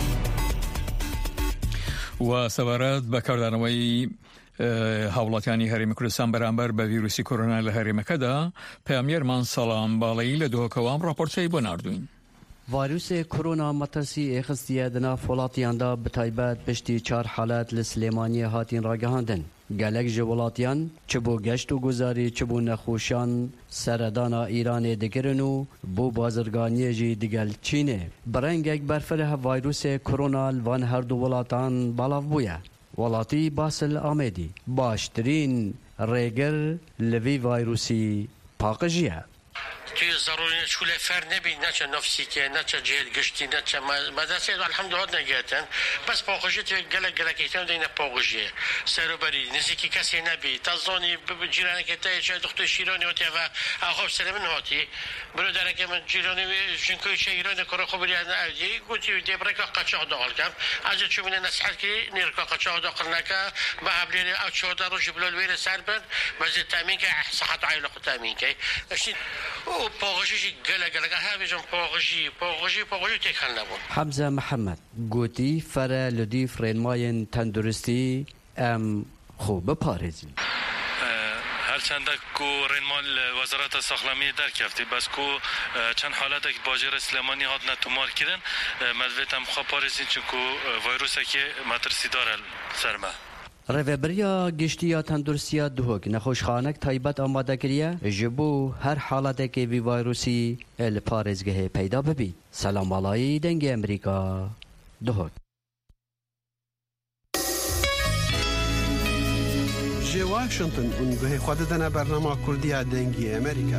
و سەبارەت بەکاردانەوەی هاوڵاتیانی هەرێمی کوردستان بەرامبەر بە ڤیرۆسی کۆرۆنا لە هەرێمەکەدا پامێرمان سەڵام باڵایی لە دۆکەوام راپۆرتەی بۆ ناردوین. ڤایرۆسی کۆرۆنا مەترسی ئێخستیە دنا وڵاتیاندا بتایبەت پشتی چار حالەت لە سلێمانیە هاتین ڕاگەهاندن. gelek ji welatiyan çi bo geşt û guzarî çi bo nexweşiyan seredana Îranê digirin û bo bazirganiyê jî digel Çînê. Bi rengek berfireh vayrosê korona li van her du welatan balav bûye. Welatî Basil Amêdî baştirîn rêgir li vî vayrosî paqijiye. توی ضروری شکل فر نبی نه چه نفسیکه نه چه جهل گشتی نه چه مدرسه الحمدلله نگهتن بس پاخوشی توی گله گله کیتن دینه پاخوشیه سروبری نزدیکی کسی نبی تازانی جیرانی که تای چه دکتر شیرانی هاتی و آخوب سلمن هاتی برو درکه من جیرانی جنکوی چه ایرانی کار خوبی نه عادی گویی دیبرک قچاق داخل کم از چه من نصحت کی نیرک قچاق داخل نکه با حبلی او چه دارو جبلال ویر سربن وزیر تامین که صحت عائله خود تامین که اشتید او پاغشی گله گله هاویجم پاغشی پاغشی پاغشی تکان نبود. حمزه محمد گوتی فر لدی فرینماین تندرستی ام خوب پارێزی. هرچند کو رنمال وزارت ساخلامی درکفتی بس کو چند حالت که باجر سلیمانی هات نتومار کردن مدویت هم خواه پارێزین چون کو ویروس که مترسی داره سرمه. ڕێڤەبەریە گشتیە تەندروستیە دووهۆک نەخۆشخانەك تایبەت ئامادەکریە ji بۆ هەر حاڵەتێکی vî ڤایرۆسی li parêzgehê peyda bibî. Selambalayî dengê Amerîka duhok. Ji Washington û guhê xwe didine bernama Kurdiya dengê Amerîka.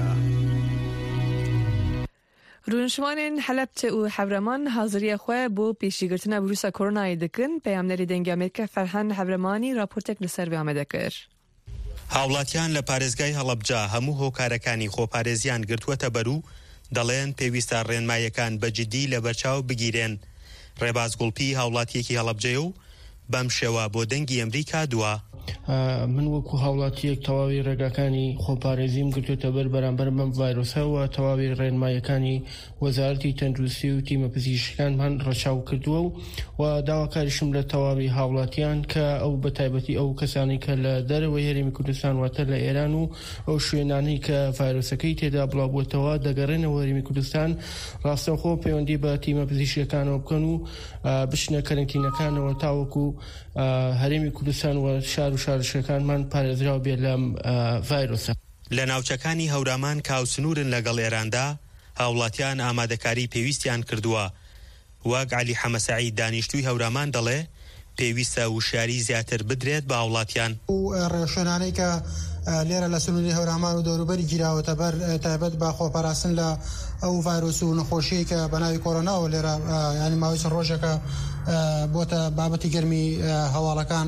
رونشوانên Helepçe û Hewreman haziriya xwe bo pêşîgirtina vîrusa koronayê dikin. Peyamnerê dengê Amerîka Ferhan Hewremanî raportek li ser vê amade kir. هاوڵاتیان لە پارێزگای هەڵەبجا هەموو هۆکارەکانی خۆپارێزیان گرتووەتە بەرو دەڵێن پێویستە ڕێنمایەکان بەجددی لە بەرچاو بگیرێن. ڕێباز گوڵپی هاوڵاتیەکی هەڵەبجەیە و بەم شێوە بۆ دەنگی ئەمریکا دووە. من وەکو هاوڵاتیەک تەواوی ڕێگاکانی خۆپارێزیم گرتوتە بەر بەرامبەر بەم ڤایرۆسەوە تەواوی ڕێنمایەکانی وەزارەتی تەندروستی و تیمە پزیشکیەکانمان ڕەچاو کردووە و داواکاریشم لە تەواوی هاوڵاتیان کە ئەو بەتایبەتی ئەو کەسانی کە لە دەرەوەی هەرێمی کوردستان واتە لە ئێران و ئەو شوێنانەی کە ڤایرۆسەکەی تێدا بڵاوبووەتەوە دەگەڕێنەوە هەرێمی کوردستان ڕاستەوخۆ پەیوەندی بە تیمە پزیشکیەکانەوە بکەن و بچنە کەرنتینەکانەوە تاوەکو هەرێمی کوردستان و شار و شارشەکانمان پارێزراو بێت لەم ڤایرۆسە. لە ناوچەکانی هەورامان کاوسنوورن لەگەڵ ئێراندا هاوڵاتیان ئامادەکاری پێویستیان کردووە. وەک عەلی حەمەسەعید دانیشتووی هەورامان دەڵێ پێویستە وشاری زیاتر بدرێت بە هاوڵاتیان. و ڕێوشوێنانەی کە لێرە لە سنووری هەورامان و دەوروبەری گیراوەتە بەر تایبەت بە خۆپاراستن لە ئەو ڤایرۆس و نەخۆشیی کە بەناوی کۆرۆناوە لێرە ینی ماوەی چەند ڕۆژێکە بۆتە بابەتی گەرمی هەواڵەکان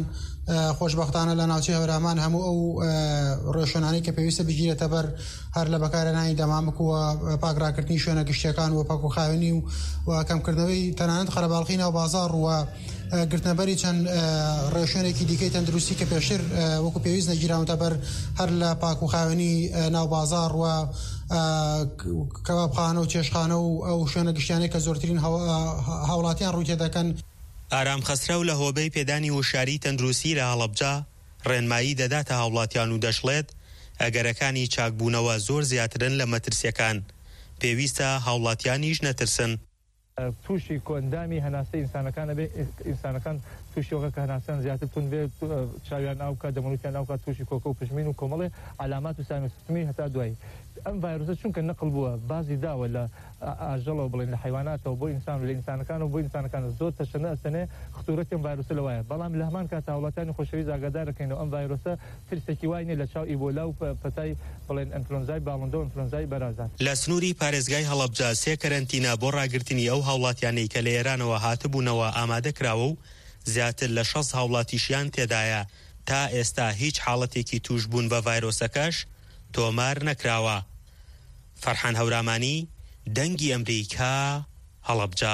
خۆشببختانە لە ناوچی هەورامان هەموو ئەو ڕێشۆنانی کە پێویستە بگیرێتە بەر هەر لە بەکارهێنانی دەمامک و پاکراکردنی شوێنە گشتیەکان و پاک و خاوێنی و کەمکردنەوەی تەنانەت خەرەباڵغی ناو بازاڕ و گرتنەبەری چەند ڕێشوێنێکی دیکەی تەندروستی کە پێشتر وەکو پێویست نەگیراوەتە بەر هەر لە پاک و خاوێنی ناو بازاڕ و کەوابخانە و چێشخانە و ئەو شوێنە گشتیانەی کە زۆرترین هاوڵاتیان ڕووی تێدەکەن. ئارام خەسرە و لە هۆبەی پێدانی وشاری تەندروستی لە هەڵەبجا ڕێنمایی دەداتە هاوڵاتیان و دەشڵێت ئەگەرەکانی چاکبوونەوە زۆر زیاترن لە مەترسیەکان، پێویستە هاوڵاتیانیش نەترسن. تووشی کۆندامی هەناسەی ئینسانەکانە بێ ئینسانەکان تووشیەوە کە هەناسان زیاتر تون بێ چاویان ناوکات دەمەڵوتیان ناوکات تووشی کۆکە و پشمین و کۆمەڵێ علامات و سامیسمی هەتا دوایی ئەم ڤایرۆسە چونکە نەقل بووە بازی داوە لە ئاژەڵەوە بڵێن لە حیواناتەوە بۆ ئینسان و لە ئینسانەکان و بۆ ئینسانەکان زۆر تەشەنە ئەسەنێ خطورەتی ئەم ڤایرۆسە لەوایە، بەڵام لە هەمان کاتە هاوڵاتیانی خۆشەویست ئاگادارەکەینەوە ئەم ڤایرۆسە ترسێکی وای نیە لە چاو ئیبۆلا و پەتای بڵێن ئەنفلۆنزای باڵندە و ئەنفلۆنزای بەرازان. لە سنووری پارێزگای هەڵەبجا سێ کەرەنتینە بۆ ڕاگررتنی ئەو هاوڵاتیانەی کە لە ئێرانەوە هاتبوونەوە ئامادە کراوە و زیاتر لە شەش هاوڵاتیشیان تێدایە. تا ئێستا هیچ حاڵەتێکی توشبوون بە ڤایرۆسەکەش تۆمار نەکراوە. فەرحان هەورامانی، دەنگی ئەمریکا، هەڵەبجا.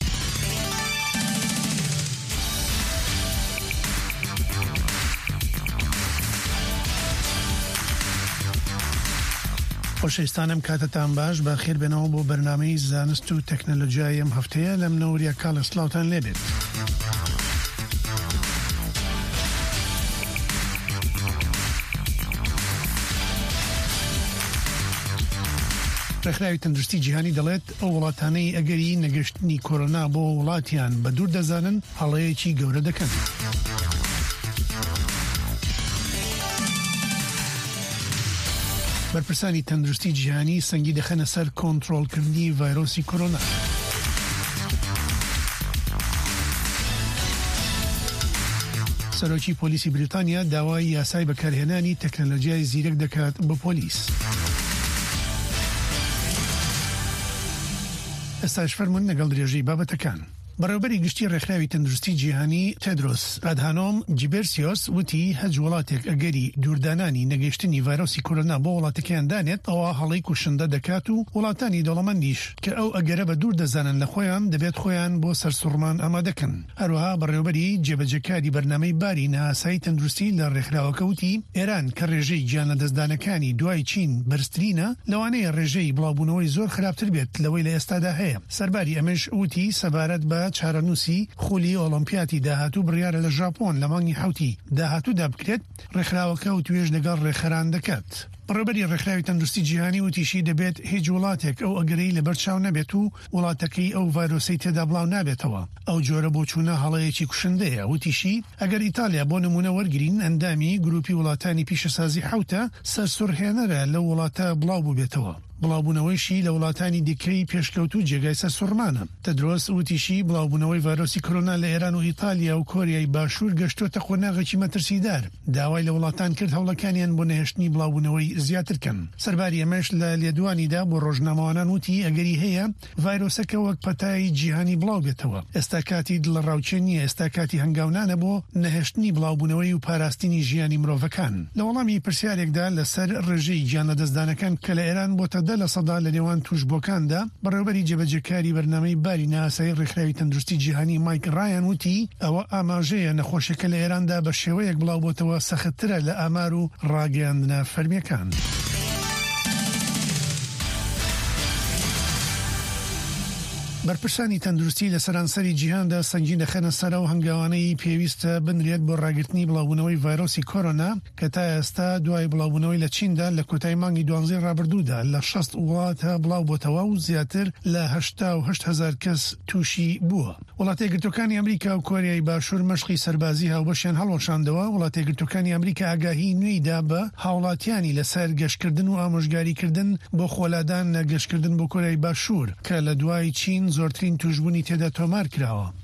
خۆشەویستانم کاتتان باش، بە خێر بێنەوە بۆ بەرنامەی زانست و تەکنەلۆژیای ئەم هەفتەیە لە منەوەریە کاڵە سلااوتان لێبێت. ڕێکخراوی تەندروستی جیهانی دەڵێت ئەو وڵاتانەی ئەگەری نەگەشتنی کۆرۆنا بۆ وڵاتیان بە دوور دەزانن هەڵەیەکی گەورە دەکەن. بەرپرسانی تەندروستی جیهانی سەنگی دەخەنە سەر کۆنتڕۆڵکردنی ڤایرۆسی کۆرۆنا. سەرۆکی پۆلیسی بریتانیا داوای یاسای بەکارهێنانی تەکنەلۆژیای زیرەک دەکات بە پۆلیس. ئێستاش فەرمون لەگەڵ درێژەی بابەتەکان. بەڕێوەبەری گشتی ڕێکخراوی تەندروستی جیهانی تێدرۆس ئادهانۆم جیبرسیۆس وتی هەج وڵاتێک ئەگەری دووردانانی نەگەیشتنی ڤایرۆسی کۆرۆنا بۆ وڵاتەکەیان دانێت ئەوە هەڵەی کوشندە دەکات و وڵاتانی دەوڵەمەندیش کە ئەو ئەگەرە بە دوور دەزانن لە خۆیان دەبێت خۆیان بۆ سەرسوڕمان ئامادەکەن. هەروەها بەڕێوەبەری جێبەجەکاری بەرنامەی باری ناسایی تەندروستی لە ڕێکخراوەکە وتی ئێران کە ڕێژەی گیانلەدەستدانەکانی دوای چین بەرزترینە لەوانەیە ڕێژەی بڵاوبوونەوەی زۆر خراپتر بێت لەوەی لە ئێستادا هەیە. سەرباری ئەمەش وتی سەبارەت بە چارەنووسی خولی ئۆلۆمپیاتی داهاتوو بڕیارە لە ژاپۆن لە مانگی حوتی داهاتوودا بکرێت، ڕێکخراوەکە و توێژ لەگەڵ ڕێکخەران دەکات. بەڕێوەبەری ڕێکخراوی تەندروستی جیهانی وتیشی دەبێت هیچ وڵاتێک ئەو ئەگەرەی لەبەرچاو نەبێت و وڵاتەکەی ئەو ڤایرۆسەی تێدا بڵاو نابێتەوە. ئەو جۆرە بۆچوونە هەڵەیەکی کوشندەیە. وتیشی ئەگەر ئیتالیا بۆ نمونە وەرگرین ئەندامی گروپی وڵاتانی پیشەسازی حوتە سەرسوڕهێنەرە لە وڵاتە بڵاو بووبێتەوە. بڵاوبوونەوەیشی لە وڵاتانی دیکەی پێشکەوت و جێگای سەرسوڕمانە. تەدرۆس وتیشی بڵاوبوونەوەی ڤایرۆسی کۆرۆنا لە ئێران و ئیتالیا و کۆریای باشوور گەشتۆتە قۆناغێکی مەترسیدار. داوای لە وڵاتان کرد هەوڵەکانیان بۆ نەهێشتنی بڵاوبوونەوەی زیاترکەن. سەرباری ئەمەش لە لێدوانیدا بۆ ڕۆژنامەوانان وتی ئەگەری هەیە ڤایرۆسەکە وەک پەتای جیهانی بڵاو بێتەوە. ئێستا کاتی دڵڕاوچێ نیە، ئێستا کاتی هەنگاونانە بۆ نەهێشتنی بڵاوبوونەوەی و پاراستنی ژیانی مرۆڤەکان. لە وەڵامی پرسیارێکدا لەسەر ڕێژەی گیانلەدەستدانەکان کە لە ئێران بۆتە لە سەدا لە نێوان توشبۆکاندا بەڕێوەبەری جێبەجەکاری بەرنامەی باری ناسایی ڕێکخراوی تەندروستی جیهانی مایک ڕایان وتی ئەوە ئاماژەیە نەخۆشیەکە لە ئێراندا بە شێوەیەک بڵاو بۆتەوە سەختترە لە ئامار و ڕاگەیاندنە فەرمیەکان. بەرپرسانی تەندروستی لە سەرانسەری جیهاندا سەنگین دەخەنە سەر و هەنگاوانەی پێویستە بنرێت بۆ ڕاگررتنی بڵاوبوونەوەی ڤایرۆسی کۆرۆنا کە تا ئێستا دوای بڵاوبوونەوەی لە چیندا لە کۆتای مانگی دوانزەی ڕابردوودا لە شەست وڵاتە بڵاو بۆتەوە و زیاتر لە هەشتا و هەشت هەزار کەس تووشی بووە. وڵاتە یەکگرتووەکانی ئەمریکا و کۆریای باشوور مەشقی سەربازی هاوبەشیان هەڵۆشاندەوە. وڵاتە یەکگرتووەکانی ئەمریکا ئاگاهی نوێیدا بە هاوڵاتیانی لەسەر گەشتکردن و ئامۆژگاریکردن بۆ خۆلادان لە گەشتکردن بۆ کۆریای باشوور کە لە دوای چین زۆرترین توشبوونی تێدا تۆمار کراوە.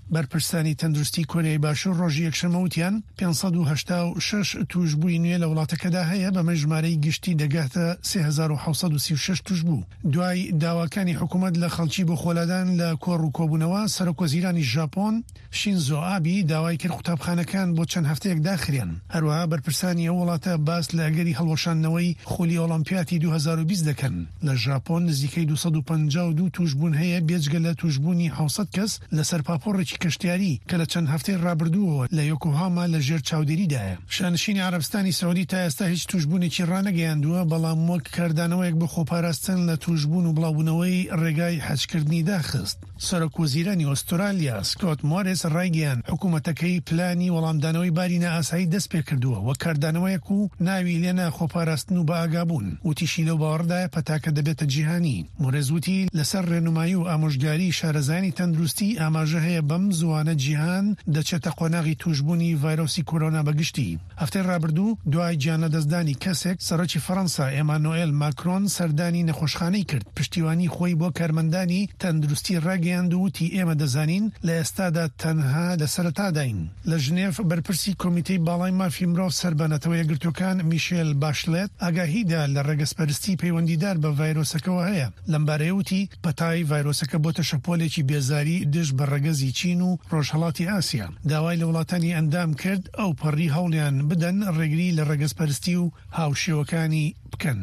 بەرپرسانی تەندروستی کۆریای باشوور ڕۆژی یەکشەمە وتیان پێنجسەد و هەشتا و شەش توشبووی نوێ لە وڵاتەکەدا هەیە بەمە ژمارەی گشتی دەگاتە سێ هەزار و حەوسەد و سی و شەش توشبوو. دوای داواکانی حکوومەت لە خەڵکی بۆ خۆلادان لە کۆڕ و کۆبوونەوە، سەرۆکوەزیرانی ژاپۆن شینزۆ ئابی داوای کرد قوتابخانەکان بۆ چەند هەفتەیەک داخرێن. هەروەها بەرپرسانی ئەو وڵاتە باس لە ئەگەری هەڵوەشاندنەوەی خولی ئۆلۆمپیاتی دوو هەزار و بیست دەکەن. لە ژاپۆن نزیکەی دووسەد و پەنجا و دوو توشبوون هەیە بێجگە لە توشبوونی حەوسەد کەس لەسەر پاپۆڕێکی کەشتیاری کە لە چەند هەفتەی ڕابردووەوە لە یۆکۆهاما لە ژێر چاودێریدایە. شانشینی عەرەبستانی سەعودی تا ئێستا هیچ توشبوونێکی ڕانەگەیاندووە، بەڵام وەک کاردانەوەیەک بۆ خۆپاراستن لە توشبوون و بڵاوبوونەوەی ڕێگای حەجکردنی داخست. سەرۆکوەزیرانی ئۆسترالیا سکۆت مۆریس ڕایگەیاند حکوومەتەکەی پلانی وەڵامدانەوەی بارینە ئاسایی دەست پێ کردووە وە کاردانەوەیەک و ناوی لێنە خۆپاراستن و بە ئاگابوون. وتیشی لەو باوەڕدایە پەتاکە دەبێتە جیهانی. مۆریس وتی لەسەر ڕێنمایی و ئامۆژگاری شارەزانی تەندروستی ئاماژە هەیە بەم زوانە جیهان دەچێتە قۆناغی توشبوونی ڤایرۆسی کۆرۆنا بەگشتی. هەفتەی ڕابردوو دوای جیانە دەستدانی کەسێک سەرۆکی فەڕەنسا ئێمانوئێل ماکرۆن سەردانی نەخۆشخانەی کرد. پشتیوانی خۆی بۆ کارمەندانی تەندروستی ڕاگەیاند و وتی ئێمە دەزانین لە ئێستادا تەنها لە سەرەتاداین. لە ژنێف بەرپرسی کۆمیتەی باڵای مافی مرۆڤ سەربانەتەوە یەکگرتوەکان میشێل باشلێت ئاگاهیدا لە ڕێگەسپەرستی پەیوەندیدار بە ڤایرۆسەکەەوە هەیە. لەم بارەیە وتی پەتای ڤایرۆسەکە بۆتە شەپۆلێکی بێزاری دژ بە ڕێگەزی چین و ڕۆژهەڵاتی ئاسیا. داوای لە وڵاتانی ئەندام کرد ئەو پەڕی هەوڵیان بدەن ڕێگری لە ڕێگەسپەرستی و هاوشێوەکانی بکەن.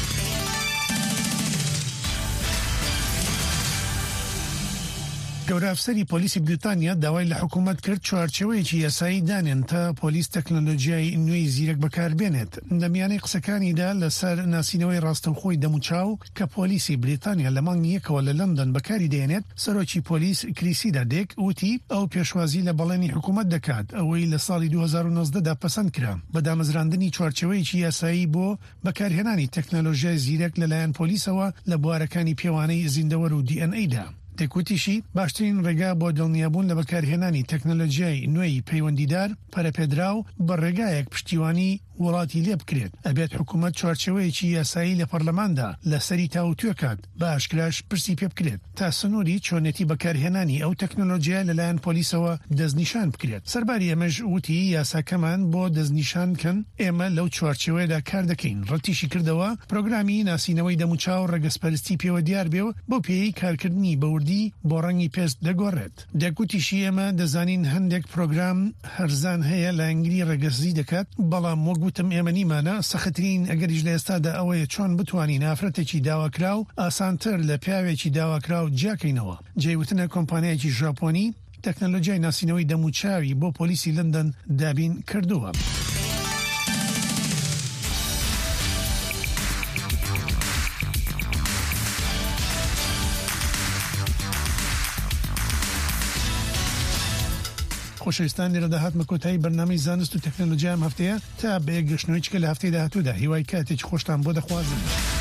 گەورە ئەفسەری پۆلیسی بریتانیا داوای لە حکوومەت کرد چوارچێوەیەکی یاسایی دانێن تا پۆلیس تەکنۆلۆژیای نوێی زیرەک بەکاربێنێت. لەمیانەی قسەکانیدا لەسەر ناسینەوەی ڕاستەوخۆی دەموچاو کە پۆلیسی بریتانیا لە مانگی یەکەوە لە لەندەن بەکاری دێنێت، سەرۆکی پۆلیس کریسیدا دێک وتی ئەو پێشوازی لە بەڵێنی حکوومەت دەکات ئەوەی لە ساڵی دوو هەزار و نۆزدە دا پەسەند کرا بە دامەزراندنی چوارچێوەیەکی یاسایی بۆ بەکارهێنانی تەکنۆلۆژیای زیرەک لەلایەن پۆلیسەوە لە بوارەکانی پێوانەی زیندەوەر و دی ئەن ئەیدا. دەکوتیشی باشترین ڕێگا بۆ دڵنیابوون لە بەکارهێنانی تەکنۆلۆژیای نوێی پەیوەندیدار پەرەپێدراو بە ڕێگایەک پشتیوانی وڵاتی لێ بکرێت. ئەبێت حکوومەت چوارچێوەیەکی یاسایی لە پەرلەماندا لەسەری تاوتوێکات بە ئاشکراش پرسی پێ بکرێت تا سنووری چۆنێتی بەکارهێنانی ئەو تەکنۆلۆژیا لەلایەن پۆلیسەوە دەستنیشان بکرێت. سەرباری ئەمەش وتی یاساکەمان بۆ دەستنیشان بکەن ئێمە لەو چوارچێوەیەدا کار دەکەین. ڕەتیشی کردەوە پرۆگرامی ناسینەوەی دەموچاو ڕێگەسپەرستی پێوە دیار بێ بۆ پێی کارکردنی بەوردی بۆ ڕەنگی پێست دەگۆڕێت. دەکوتیشی ئێمە دەزانین هەندێک پرۆگرام هەرزان هەیە لە ئەنگلی ڕێگەزی دەکات، بەڵام وەگوتم ئێمە نیمانە سەختترین ئەگەریش لە ئێستادا ئەوەیە چۆن بتوانین ئافرەتێکی داواکراو ئاسانتر لە پیاوێکی داواکراو جیاکەینەوە. جێوتنە کۆمپانیایەکی ژاپۆنی تەکنۆلۆژیای ناسینەوەی دەموچاوی بۆ پۆلیسی لەندەن دابین کردووە. خۆشەویستان لێرە داهاتمە کۆتایی بەرنامەی زانست و تەکنۆلۆژیا ئەم هەفتەیە تا بە یەک گەشتنەوەی چکە لە هەفتەی داهاتوودا. هیوای کاتێکی خۆشتان بۆ دەخوازم.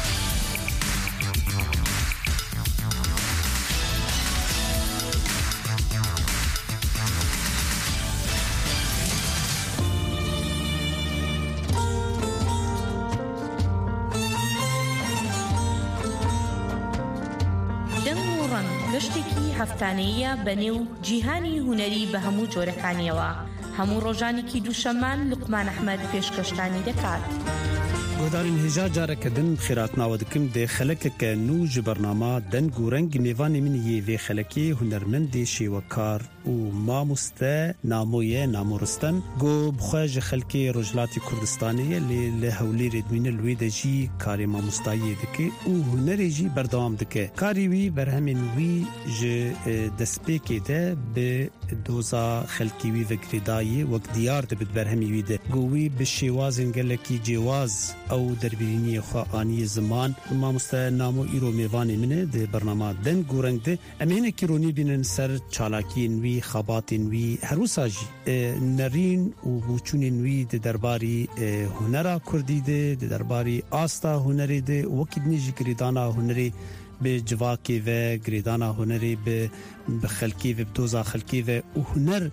گەشتێکی هەفتانەیە بەنێو جیهانی هونەری بە هەموو جۆرەکانیەوە. هەموو ڕۆژانێکی دووشەمان لوقمان ئەحمەد پێشکەشتانی دەکات. گۆدارین هێژا جارەکەدن خێراتناوە دکم دێ خەلەکەکە نو ji بەرنامە دەنگ و ڕەنگ میوانی من یê vê xelekê hunermendê şêwekar û mamoste namoye namoristem got bixwe ji xelkê Rojhilatê Kurdistanê lê li Hewlêrê dimîne li wê de jî karê mamostayiyê dike û hunerê jî berdewam dike. Karê wî berhemên wî ji destpêkê de bi doza xelkê wî vegirêdayê wek diyar dibit berhemî wî de. Got wî bi şêwazên gelekî cêwaz ew derbirîniyê xwe aniyê ziman mamoste namo îro mêvanê min e di bernama deng û reng de em hinekî ronî bînin ser çalakiyên wî xebatên wî herwisa jî nerîn û bûçûnên wî di derbarî hunera Kurdî de di derbarî asta hunerê de wekî dinê jî girêdana hunerê bi civakê ve girêdana hunerê bi bi xelkê ve bi doza xelkê ve û huner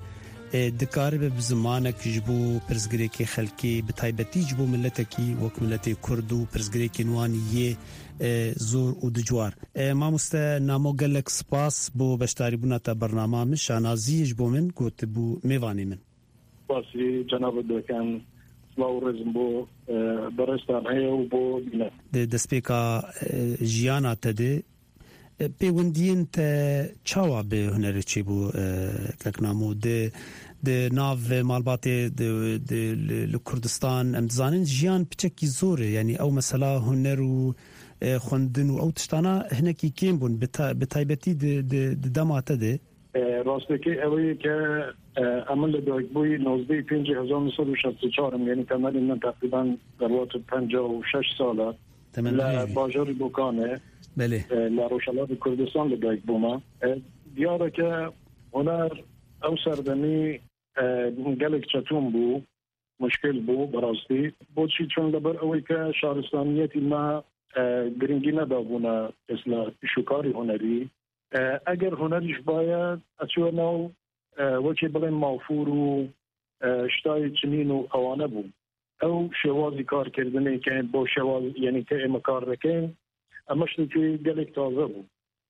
دکار به زمانك جبو پرزګریکی خلکی به تایبتی جبو ملتکی وک ملت کرد و پرزګریکی نوانی زور و دجوار ما مست نامو گلک سپاس بو بشتاری بونا تا برنامه مشانازی جبو من گوت بو میوانی من باسی جناب دکان سلاو رزم بو برستان هیا و بو بینه د دسپیکا جیانا تده پیوندین ته چاوا به هنر چی بو ککنامو د د ناو مالبات د د کردستان امزانن جیان پچکی زوره یعنی او مثلا هنر و خوندن او تشتانا هنکی کیم بون به تایبتی د د دماته ده راستکی اوی که عمل دایک بوی نزدیک پنج هزار و نهصد و شصت و چهار یعنی تمام من تقریبا در وقت پنجاه و شش ساله ل باجر بوکانه بله لروشالات کردستان لدایک بوما دیاره که هنر او سردمی گلک چتون بو مشکل بو براستی بود چی چون لبر اوی که شهرستانیتی ما گرینگی ندابونا اصلا شکاری هنری اگر هنریش باید اچو نو وچی بلین موفور و شتای چنین و اوانه بو او شوازی کار کردنه که با شواز یعنی که اما کار رکن اماش که گلک تازه بو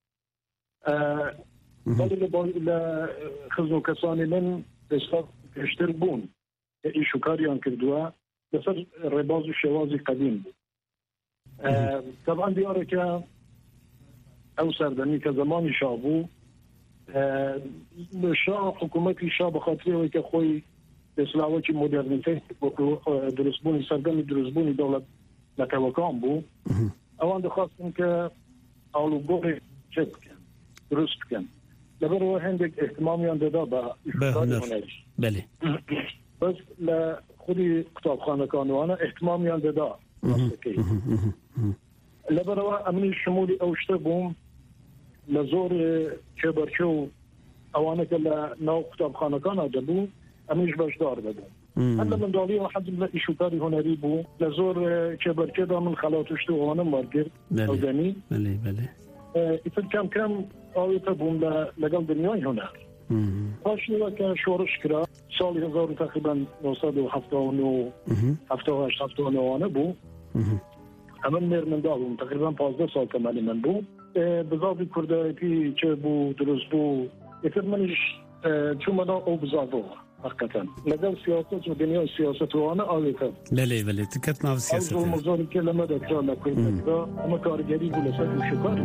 ولی لخزنو کسانی من اصلا اشتر بون ایشو کاریان کردوه بسر رباز و شوازی قدیم بو طبعا دیاره که او سردمی که زمانی شاه بو شاه حکومتی شاه بخاطری وی که خوی اصلاحه که مدرنیته درستبونی سردمی درستبونی دولت نتوکان بو اوان دخواستم که اولو گوه چه بکن درست بکن لبر و هندک احتمامیان دادا با ایشکاری هنریش بله بس لخودی کتاب خانکانوانا احتمامیان دادا لبر و امنی شمولی اوشته بوم لزور چه برچو اوانه که لناو کتاب خانکان آجبو امنیش باشدار بدون هلا من دالی و حد لا ایشوکاری هنری بو لزور چه برچه دا من خلاتوشتو اوانه مارگر او دنی بله بله ایتر کم کم آویتا بوم لگل دنیای هنر پاشنوه که شورش کرا سالی هزار تقریبا نهصد و هفتاد و نه هفتاد و هشت هفتاد و نه آنه بو همون مرمن دارم تقریبا پانزده سال کمالی من بو بزاوی کرده که چه بو درست بو ایتر منش چون من او بزاوی حقیقتا لگل سیاست و دنیای سیاست و آنه آویتا بله بله تکت ناو سیاست او مزاری که لمده که لکنه دا اما کارگری بو لسد و شکاری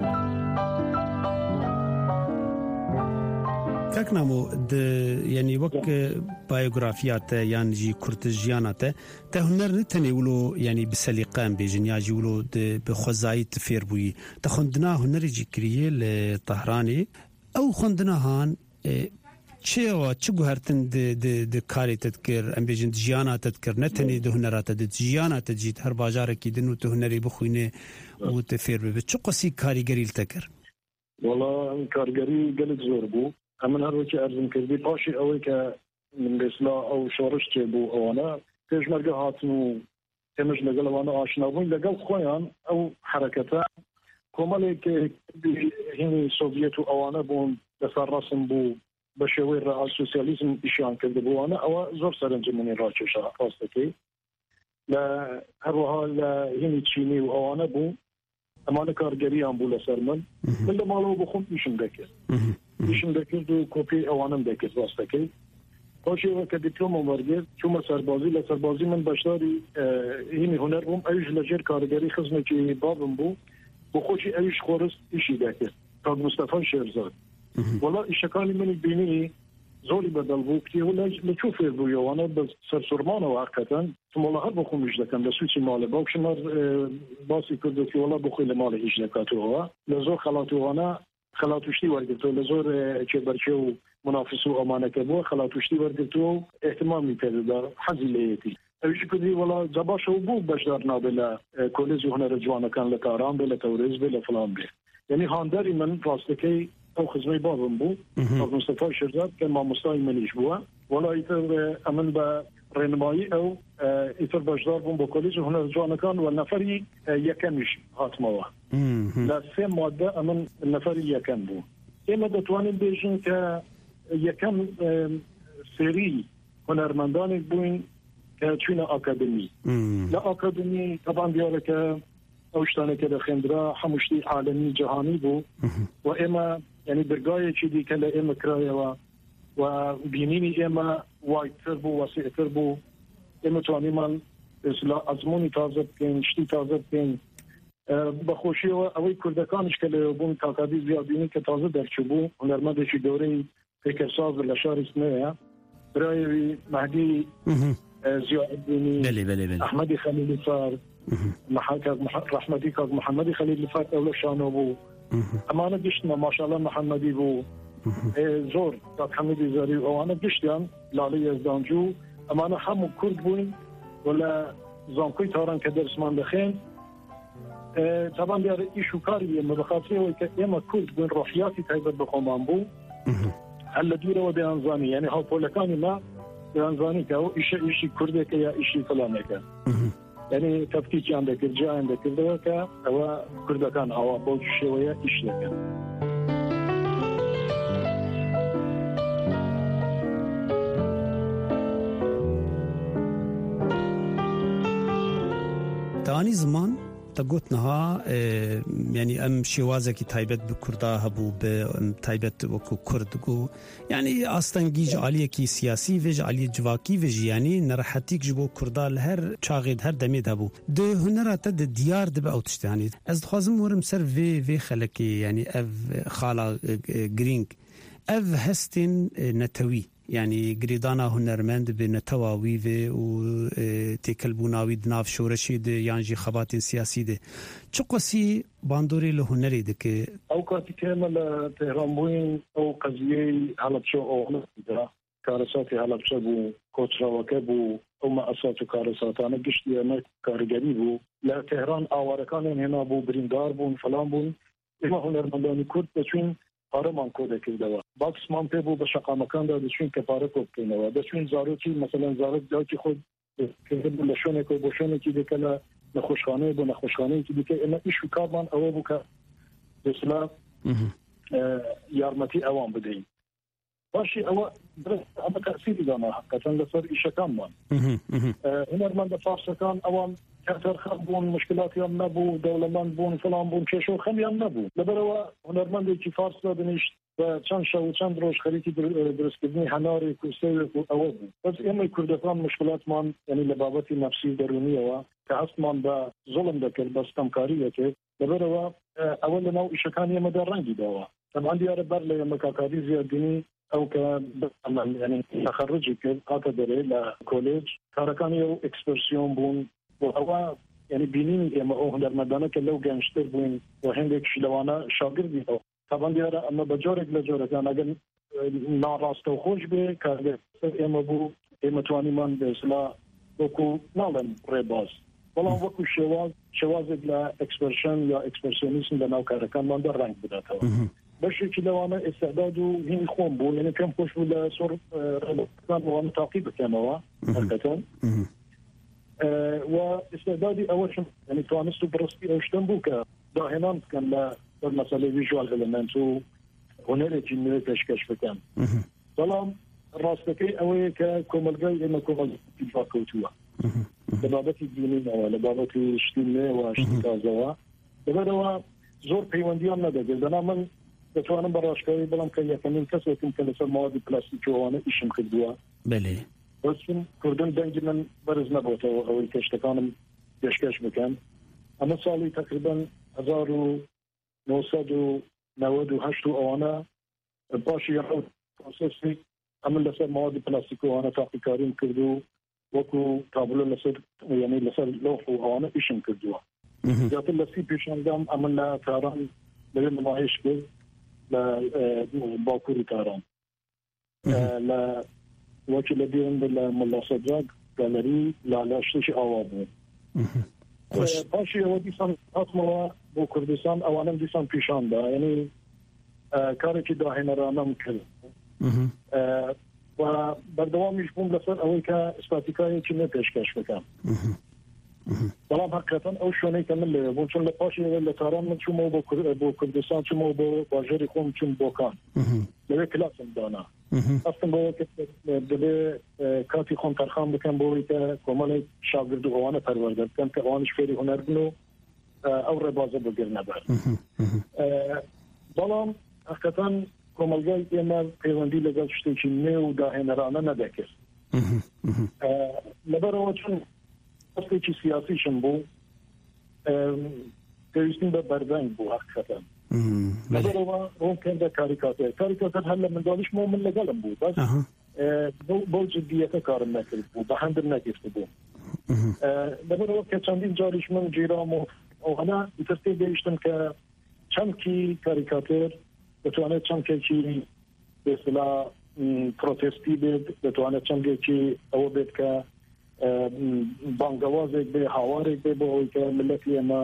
کاکنامو د یعنی وک بایوگرافیات یان جی کورتژیانات ته هنر نه تنولو یعنی بسلیقان بجنیا جولو د بخزای تفیر بوی ته خوندنا هنر جی کریه ل طهرانی او خوندنا هان چه او چ ګهرتن د د د کاری تذکر ام بجن جیانا تذکر نه تنی د هنرات د جیانا تجید هر بازار کې د نو ته هنري بخوینه او تفیر به چ قصي کاریګری تکر والله کارګری گلت زور بو من هر وقت ارزم کردی پاشی اوی که من اصلاح او شورش که بو اوانا تیج مرگه هاتنو تیمش لگل اوانا آشنا بوین لگل خویان او حرکتا کمالی که هینی سوویت و اوانا بون دفر رسم بو بشوی رئال سوسیالیزم ایشان کرده بو اوانا او زور سرنج منی راچشا راستکی هر وها هینی چینی و اوانا بو اما کارگری هم بو لسر من من مالو بخون ایشم دکر ایشم دکر دو کپی اوانم دکر راستکی پاشی وقت دیپلم آورد چون سربازی لسربازی من باشداری این هنر بوم ایش لجر کارگری خدمه که بابم بو بخوشی ایش خورست ایشی دکر تا مصطفی شیرزاد والا ایشکانی من بینی زوری بدل بو که ولی لچوف بو یوانا بس سرسرمان و حقیقتا مولا هر بخون میش دکن لسوچی مال باکش مر باسی کرده که والا بخوی لمال هیچ دکاتو هوا لزور خلاتوانا خلاتوشتی ورگرتو لزور چه برچه و منافسو امانه که بو خلاتوشتی ورگرتو احتمال میپیده دار حزی لیتی اویش کدی والا زباش و بو بشدار نابلا کلیز هنر جوانه کن لکاران بله توریز بله فلان بله یعنی هانداری من راستکی او خزمه بابم بو از مصطفی شیرزاد که ما مستای منیش بوه ولی ایتر امن با رنمایی او ایتر باشدار بوم با کلیج هنر جوانکان و نفری یکمیش حاتموه لسه ماده امن نفری یکم بو اما دتوانیم بیشن که یکم سری هنرمندان بوین که چون اکادمی لا اکادمی طبعا دیاره که اوشتانه که دخندرا همشتی عالمی جهانی بو و اما یعنی برگای چی دی که لئیم کرایه و و بینینی اما وایتر بو وسیعتر بو اما توانی من ازمونی تازه بکن شتی تازه بکن بخوشی و اوی کردکانش که لیبون تاکادی زیادینی که تازه درچو بو هنرمندشی دوره فکرساز لشار اسمه برای مهدی زیادینی بله بله بله احمدی خلیلی فار رحمتی کاز محمدی خلیلی فار اولو شانو بو امانه گشتنا ماشاءالله محمدی بو زور داد حمدی زاری و امانه گشتیان لالی ازدانجو امانه همو کرد بوین ولا زانکوی تاران که درسمان بخین طبعا بیار ایشو کاری مبخاطری وی که اما کرد بوین روحیاتی تایبت بخومان بو هل دوره و بیانزانی یعنی ها پولکانی ما بیانزانی که او ایشی ایشی کرده که یا ایشی فلانه که یعنی تفکیکی انده کرد جا انده کرده که او کردکان او بوج شویه ایشی که تانی زمان تقوتنها يعني ام شوازك تايبت بكردا هبو بتايبت وكو كردغو يعني اصلا جيج عليه كي سياسي وج عليه جواكي وج يعني نرحتيك جبو كردا لهر چاغيد هر دميد هبو دو هنرات د ديار دب اوتشت يعني از خازم ورم سر في في خلكي يعني اف خالا جرينج اف هستن نتوي يعني قريدانا هنرمند بنتواوي في و تكلبوناوي دناف شورشي دي يانجي خبات سياسي دي چقسي باندوري لهنري دك او كاتي كامل تهران بوين او قضيه على شو او ده كارساتي على بسبو كوترا وكبو او ما اساتو كارسات انا قشتي انا كارجري بو لا تهران اواركان هنا بو بريندار بو فلان بو ما هنرمنداني كرد بچون پارمان کوده کردوا باکس مان په بو بشقا مکان د شین کې پاره کو کینوا د شین زارو چې مثلا زارو د چې خود کې د لشونه کو بوشونه چې د کله د خوشخانه بو نه خوشخانه چې د کې ان ایشو کارمان او بو کا د اسلام یارمتی اوام بدین باشي او درس اما تاثیر دنا حقیقتا لسر ایش کام من هنرمند فارس کان اوام كثر خبون مشكلات يوم نبو دولمان بون فلان بون كشو خم يوم نبو لبروا هنرمند كي فارس دادنيش چند شو چند روز خريطي درست كدني حناري كرسي او بس اما كردستان مشكلات مان يعني لبابتي نفسي درونيه وا كاسمان با ظلم دكر بس تمكاريه كي لبروا اول نوع شكانيه مدرنجي دوا طبعا دي اربر لي مكاكاري زيادني او ك يعني تخرجي كده قاعده لكوليج كاركانيو اكسبرسيون بون وهو يعني بينين اما هو هنرمندانه که لو گنجتر بوین و هندێک شلوانه شاگردی او طبعا دیاره اما بجارك لجارك يعني اگر ناراست و خوش به که اما بو اما توانی من به اصلاح وكو نالن ريباز والله وكو شواز شوازك لا اكسبرشن يا اكسبرسيونيزم ده ناو كاركان من در رنگ بداته باش که لوانه استعداد و هین خوم بو يعني كم خوش ولا صور ريباز وانا تعقيب كانوا حقيقه واستعدادي اول شيء يعني توانستو برستي او شتنبوكا داهنان كان لا مسألة فيجوال إلمنت و هنالك جنوي كشكش بكام سلام راستكي اوي ككوملغاي اما كومل تفاكوتوا لبابتي دينين او لبابتي شتينه واشتي كازوا لبدوا زور بيونديان ندا دنا من بتوانم براشكاري بلام كيا كمين كسو كم كلسه مواد بلاستيك وانا ايشم كدوا بله بسم كردن دنج من برز نبوته او كشتكانم كشكش بكام اما سالي تقريبا هزار وتسعمائة وثمانية وانا باشي يحوط بروسيسي عمل لسر مواد بلاستيك وانا تعطي كارين كردو وكو تابلو لسر يعني لسر لوح وانا ايشن كردوها جات لسي بيشان دام عملنا تاران لين ما ايش كل لباكوري تاران لا وكي لديهم بالملا صدراق جالري لا لا شتيش اوابو باشي هو ديسان اطموا بو كردستان اولا ديسان بيشان دا يعني كاركي داهنا رانا مكل و بردوامش بوم لسر اوی که اسپاتیکایی که نپیشکش بکن بلام حقیقتا او شونه کمل لیبون چون لپاشی لطاران من چون مو با کردستان چون مو با باجری خون چون بوکان لیوی کلاسم دانا اصلا بۆ دەبێ کاتی خۆم تەرخان بکەم بۆی کە کۆمەڵێک شاگرد و ئەوانە پەروەردە بکەم کە ئەوانش فێری هونەر بن و ئەو ڕێبازە بگرنەبەر بەڵام حقیقەتەن کۆمەلگای ئێمە پەیوەندی لەگەڵ شتێکی نوێ و داهێنەرانە نەدەکرد لەبەرەوە چون ئەستێکی سیاسیشم بوو پێویستیم بە بەردەنگ بوو حقیقەتەن لەبەرەوە ئەوم پێم دە کاریکاتێر کاریکاتەر هەر لە منداڵیشمەوە من لەگەڵم بوو بەس بۆ جدیەکە کارم نەکرد بوو بە هەندم نەگرت بوو لەبەرەوە کە چەندین جاریش من گیرام و ئەوانە ئیتر پێ گەیشتم کە چەمکی کاریکاتێر دەتوانێت چەمکێکی بێسلا پرۆتێستی بێت دەتوانێت چەمکێکی ئەوە بێت کە بانگەوازێک بێ هاوارێک بێ بۆ ئەوەی کە ملەتی ئێمە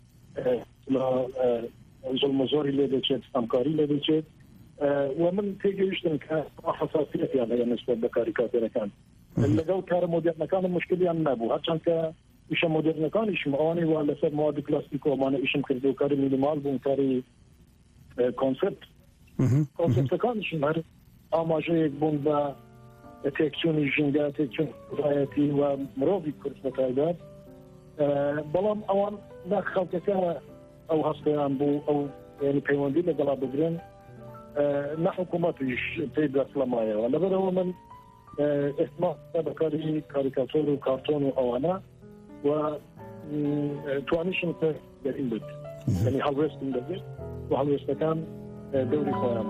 زۆڵمە زۆری لێ دەچێت ئەمکاری لێ دەچێت و من تێگەیشتم کە حساسیەتیان هەیە نسبەت بە کاریکاتێرەکان لەگەڵ کارە مۆدێرنەکانم مشکلیان نەبوو هەرچەند کە ئیشە مۆدێرنەکانیشم ئەوانەی وا لەسەر مواد کلاسیک و ئەمانە ئیشم کرد و کاری مینیمال بوون کاری کۆنسپت کۆنسپتەکانیشم هەر ئاماژەیەک بوون بە تێکچوونی ژینگە تێکچوون ڕایەتی و مرۆڤی کورد بەتایبەت بەڵام ئەوان ناک خەڵکەکە ئەو هەستەیان بوو ئەو یعنی پەیوەندی لەگەڵا بگرن نە حکوومەتیش پێی دەسڵەمایەوە لەبەرەوە من ئێحتیمال بەکاری کاریکاتۆر و کارتۆن و ئەوانە و توانیشم کە دەرین بێت یعنی هەڵوێستم دەبێت و هەڵوێستەکان دەوری خۆیان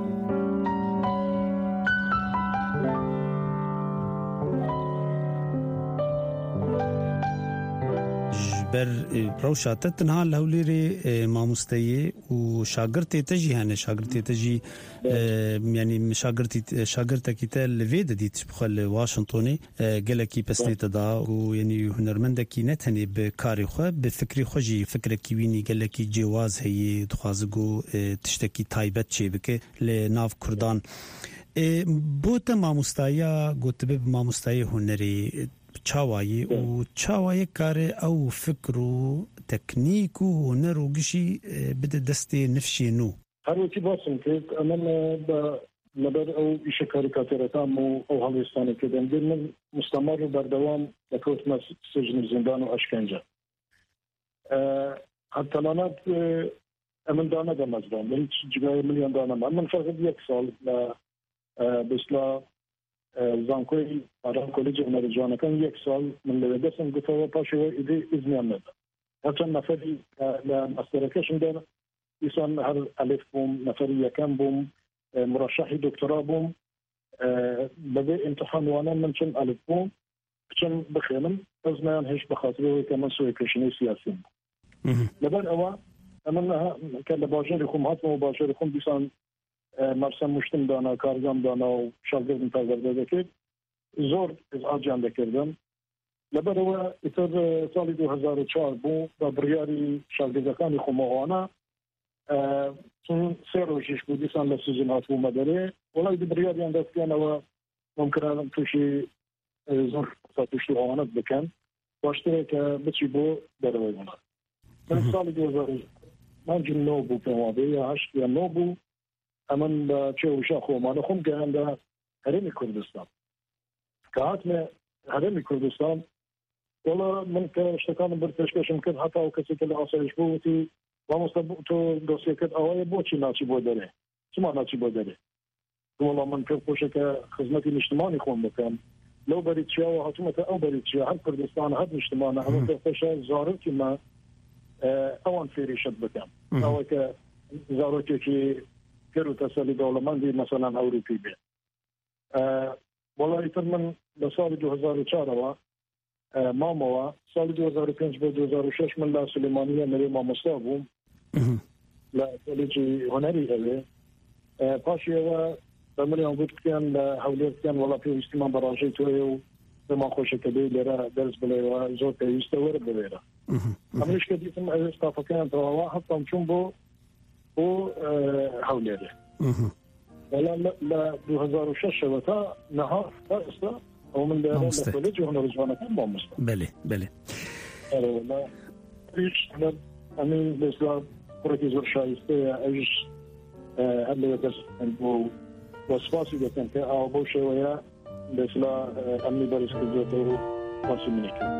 بر روشات تنها لهوليري ماموستي وشاغرتي تجي هنا شاغرتي تجي يعني شاغرتي شاغرتك كتال فيدا دي تبخل واشنطني قالكي بسنيت دا ويعني هنرمندكي نتهني بكاري خو بفكري خوجي فكره كيويني قالكي جواز هي دخازغو تشتكي تايبت شي بك لناف كردان بوت ماموستايا گوتبه ماموستاي هنري چاوایی و چاوایی کار او فکر و تکنیک و هنر و گشی بده دست نفشی نو هر وقتی باسم که من لبر او ایش کاریکاتورتام و او هالیستانی کردن دل من مستمر بردوام لکوت ما سجن زندان و اشکنجه حتی لانات من دانه دمزدان من جگای ملیون دانه من من فقط یک سال بسلا زانکوی آرام کلیج هنرجوانه کن یک سال من لودسم گفتم پاشو ایده ازمیان نده هرچند نفری لمسترکشم در ایسان هر الف بوم نفری یکم بوم مرشحی دکترا بوم بده امتحان وانا من چون الف بوم چون بخیمم ازمیان هیچ بخاطره که من سوی کشنی سیاسی لبن اوا امن که لباجر خم هات و باجر خم بیسان مرسم مشتم دانا کارگام دانا و شاگردم پرورده دکرد زور از آجان دکردم لبرو اتر سال دو هزار و چهار بو با بریاری شاگردکانی خماوانا چون سه روشش بودی سان لسیزن هات بو مداره ولای دی بریاری اندستیان و ممکنه توشی زور توشی آوانت بکن باشتره که بچی بو دروی بنا من سال دو هزار من جن نو بو پنوابه یا هشت یا نو بو امن با چه وشا خومانه خم که هنده هرمی کردستان که حتما هرمی کردستان ولی من که اشتکانم برتشکشم کرد حتی او کسی که لحاصلش بودی و مستبو تو دوسیه کرد آوای بو چی ناچی بود داره چی ما ناچی بود داره ولی من که پوشه که خدمتی اجتماعی خون بکن لو برید چیا و حتومت او برید چیا هر کردستان هر اجتماعی همون که پشه زاره که ما اوان فیری شد بکن او که زاره که كرو تسالي دولماندي مثلا أوروبي بي أه والله يتر من لسال دو هزار و چهار أه ماموا سال دو هزار و پنج به دو هزار و شش من لا سليمانية مري ماموستا بوم لا كوليجي هنري هلي أه باشي و بمليون بود كان حوليت كان والله في اجتماع براجي تويو بما خوش كبي لرا درس بليرا زور يستور بليرا أمريش كدي ثم استافا كان توا حتى مشون بو و حوليره ولا لا دو هزار و شش وتا نهار فاستا او من ده كوليج هنا رجعنا كان بامست بله بله والله ايش انا امين بس لا بروفيسور شايسته ايش هل بس انه وسپاسی دەکەن کە ئاو بۆ شێوەیە بەسلا ئەمنی بەرز کردوێتەوە و باسی منی کرد.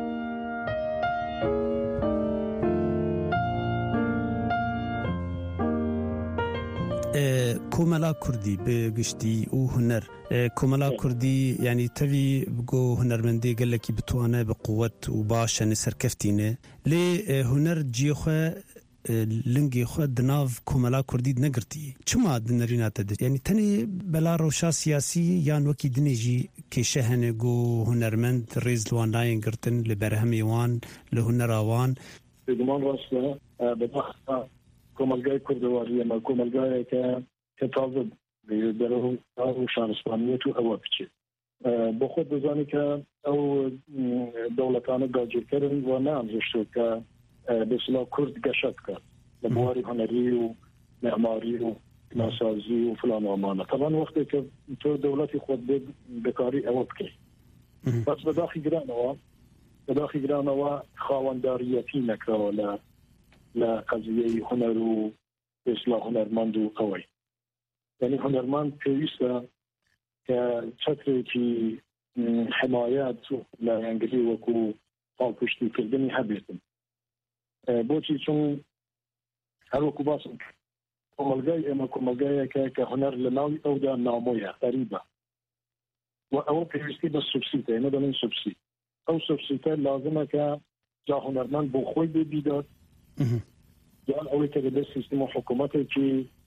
کۆمەلا کوردی بگشتی و هوەر کۆمەلا کوردی ینی تەوی بگۆ هوەرمەندی گەلێکی بتوانە بە قووەت و باشە سەرکەفتینە لێ هوەر جیێخوا لنگی خو دناو کۆمەلا کوردی نەگرتی چما دنەریناتە دێت ینی تەنێ بەلا ڕەوشا سیاسی یان وەکی دنێژی کێشە هەنێ گۆ هوەرمەند ڕێز لوانایەن گرتن لە بەرهەمی وان لە هوەراوان بێگومان ڕاستە بەداختا کۆمەلگای کوردەواری ئەمە کۆمەلگایەکە کە تازە دەرەوە و شارستانیەت و ئەوە بچێت بۆ خۆت دەزانی کە ئەو دەوڵەتانە گاجێرکەرن و نامزشتۆ کە بسلا کورد گەشە بکات لە بواری هەنەری و معماری و ناسازی و فلان ومانە طبعا وەختێک کە تۆ دەوڵەتی خۆت بێت بەکاری ئەوە بکەیت بەس بەداخی گرانەوە بەداخی گرانەوە خاوەنداریەتی نەکراوە لە لە قەزیەی هوەر و بسلا هوەرمەند و ئەوەی یعنی هوەرمەند پێویستە کە چەترێکی حمایەت لە ئەنگلی وەکو پاڵپشتیکردنی هەبێتن بۆچی چون هەروەکو باسم کۆمەلگای ئێمە کۆمەلگایەکە کە هوەر لە ناوی ئەودا نامۆیە غەریبە و ئەوە پێویستی بە سوبسیتە ئێمە دەڵێن سوبسی ئەو سوبسیتە لازمە کە جا هوەرمەند بۆ خۆی بێ بیدات یان ئەوەی کە دەبێت سیستم و حکوومەتێکی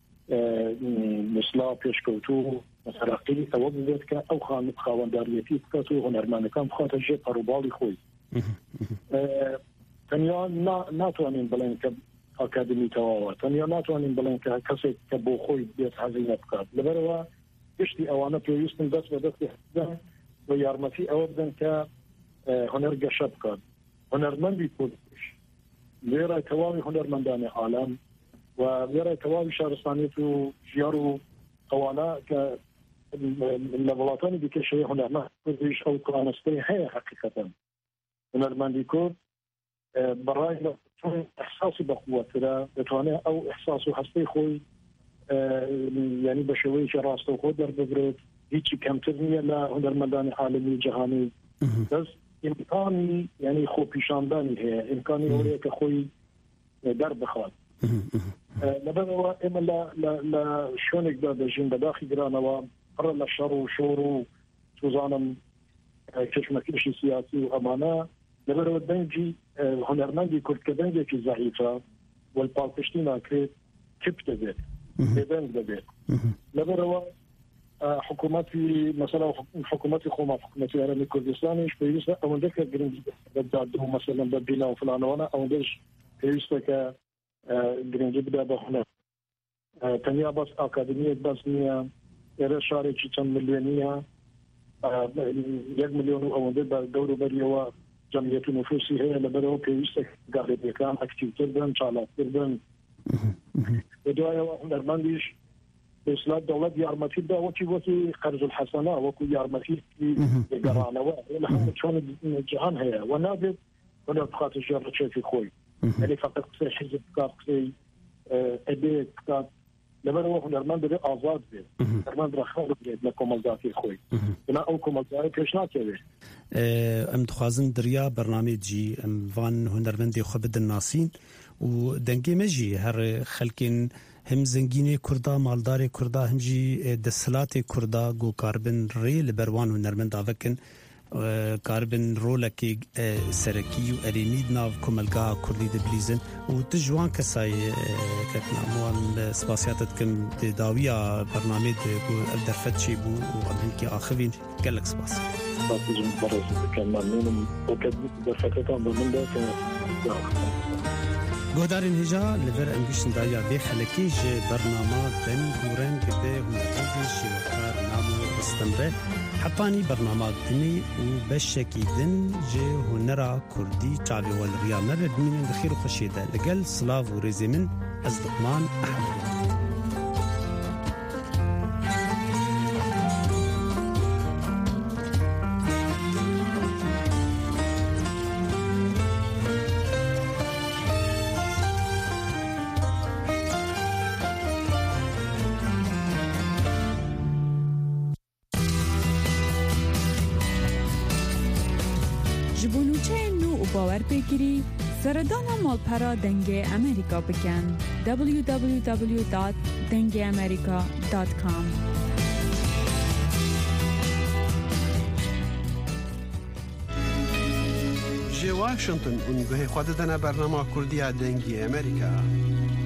مثلا پێشکەوتوو مەسەرەقی ئەوە ببێت کە ئەو خاوەنداریەتی بکات و هوەرمەندەکان بخاتە ژێر پەڕووباڵی خۆی تەنیا ناتوانین بڵێن کە ئاکادمی تەواوە تەنیا ناتوانین بڵێن کە کەسێک کە بۆ خۆی بێت حەزی بکات لەبەرەوە گشتی ئەوانە پێویستن دەست بە دەست بدەن و یارمەتی ئەوە بدەن کە هوەر گەشە بکات هوەرمەندی کوردیش لێرە تەواوی هوەرمەندانی عالەم و لێرە تەواوی شارستانیەت و ژیار و ئەوانە کە لە وڵاتانی دیکەشەیە هوەرمەند کوردیش ئەو توانستەی هەیە حەقیقەتەن هوەرمەندی کورد بەڕای ئەحساسی بەقووەترە دەتوانێت ئەو ئەحساس و هەستەی خۆی ینی بە شێوەیەکی ڕاستەوخۆ دەربگرێت هیچی کەمتر نییە لە هوەرمەندانی عالەمی جەهانی بەس ئیمکانی ینی خۆپیشاندانی هەیە ئیمکانی ئەوەیە کە خۆی دەربخات لەبەرەوە ئێمە لە شوێنێکدا دەژین بەداخی گرانەوە پڕە لە شەڕ و شۆڕ و توزانم کەشمەکێشی سیاسی و ئەمانە لەبەرەوە دەنگی هوەرمەندی کورد کە دەنگێکی زەعیفە وەلپاڵپشتی ناکرێت کپ دەبێت بێدەنگ دەبێت لەبەرەوە حکوومەتی مەسەلا حکوومەتی خۆما حکوومەتی هەرێمی کوردستانیش پێویستە ئەوەندە کە گرنگ بدات و مەسەلەن بە بینا و فلانەوەنە ئەوەندەش پێویستە کە گرنگی بدا بە هوەر تەنیا بەس ئاکادمیەک بەس نییە ئێرە شارێکی چەند ملیۆنیە یەک ملیۆن و ئەوەندە بە دەوروبەریەوە جەمعیەت و نفوسی هەیە لەبەرەوە پێویستە گاڵێبیەکان ئەکتیڤتر بن چالاکتر بن بەدوایەوە هوەرمەندیش بەسلا دەوڵەت یارمەتی بدا وەکی وەکی قەرز الحەسەنە وەکو یارمەتی گەڕانەوە لە هەموو چۆن جیهان هەیە و نابێت هوەر بخاتە ژێر ڕچێکی خۆی یعنی فقط قسەی حیزب بکات قسەی ئەبێت بکات لەبەرەوە هوەرمەند دەبێت ئازاد بێت هوەرمەند ڕەخنە بێت لە کۆمەلگاتی خۆی بنا ئەو کۆمەلگایە پێش ناکەوێت ئەم دخوازم دریا بەرنامەیەکی ئەم وان هوەرمەندی خۆ بدن ناسین و دەنگێ مەژی هەر خەلکین هم زنگینی کوردا مالداری کوردا همجی دسلات کوردا گو کاربن ری لبروان هوەرمەند داوکن کاربن رولکی سرکی و ارینید ناو کملگا کردی دبلیزن و تجوان کسای کتناموان سپاسیاتت کم داویا برنامه دو الدرفت چی بو و امنکی آخرین گلک سپاس باتجم برز کن ممنونم و کد درفتتان بمن دا که گودارین هجا لبر انگشتن دایا بی خلکی جه برنامه دن گورن گده هنرمندی شیوکار نامو استمره حپانی برنامه دنی و بشکی دن جه هنرا کردی چاوی والریا مره دمینن بخیر و خوشیده لگل سلاو و رزی من از دقمان احمد بونوچه نو و باور پیگیری سردان مالپرا دنگ امریکا بکن دبلیو دبلیو دبلیو دات دنگ امریکا دات کام. جي واشنطن ونگوه خود دنا برنامه کردی دنگی امریکا.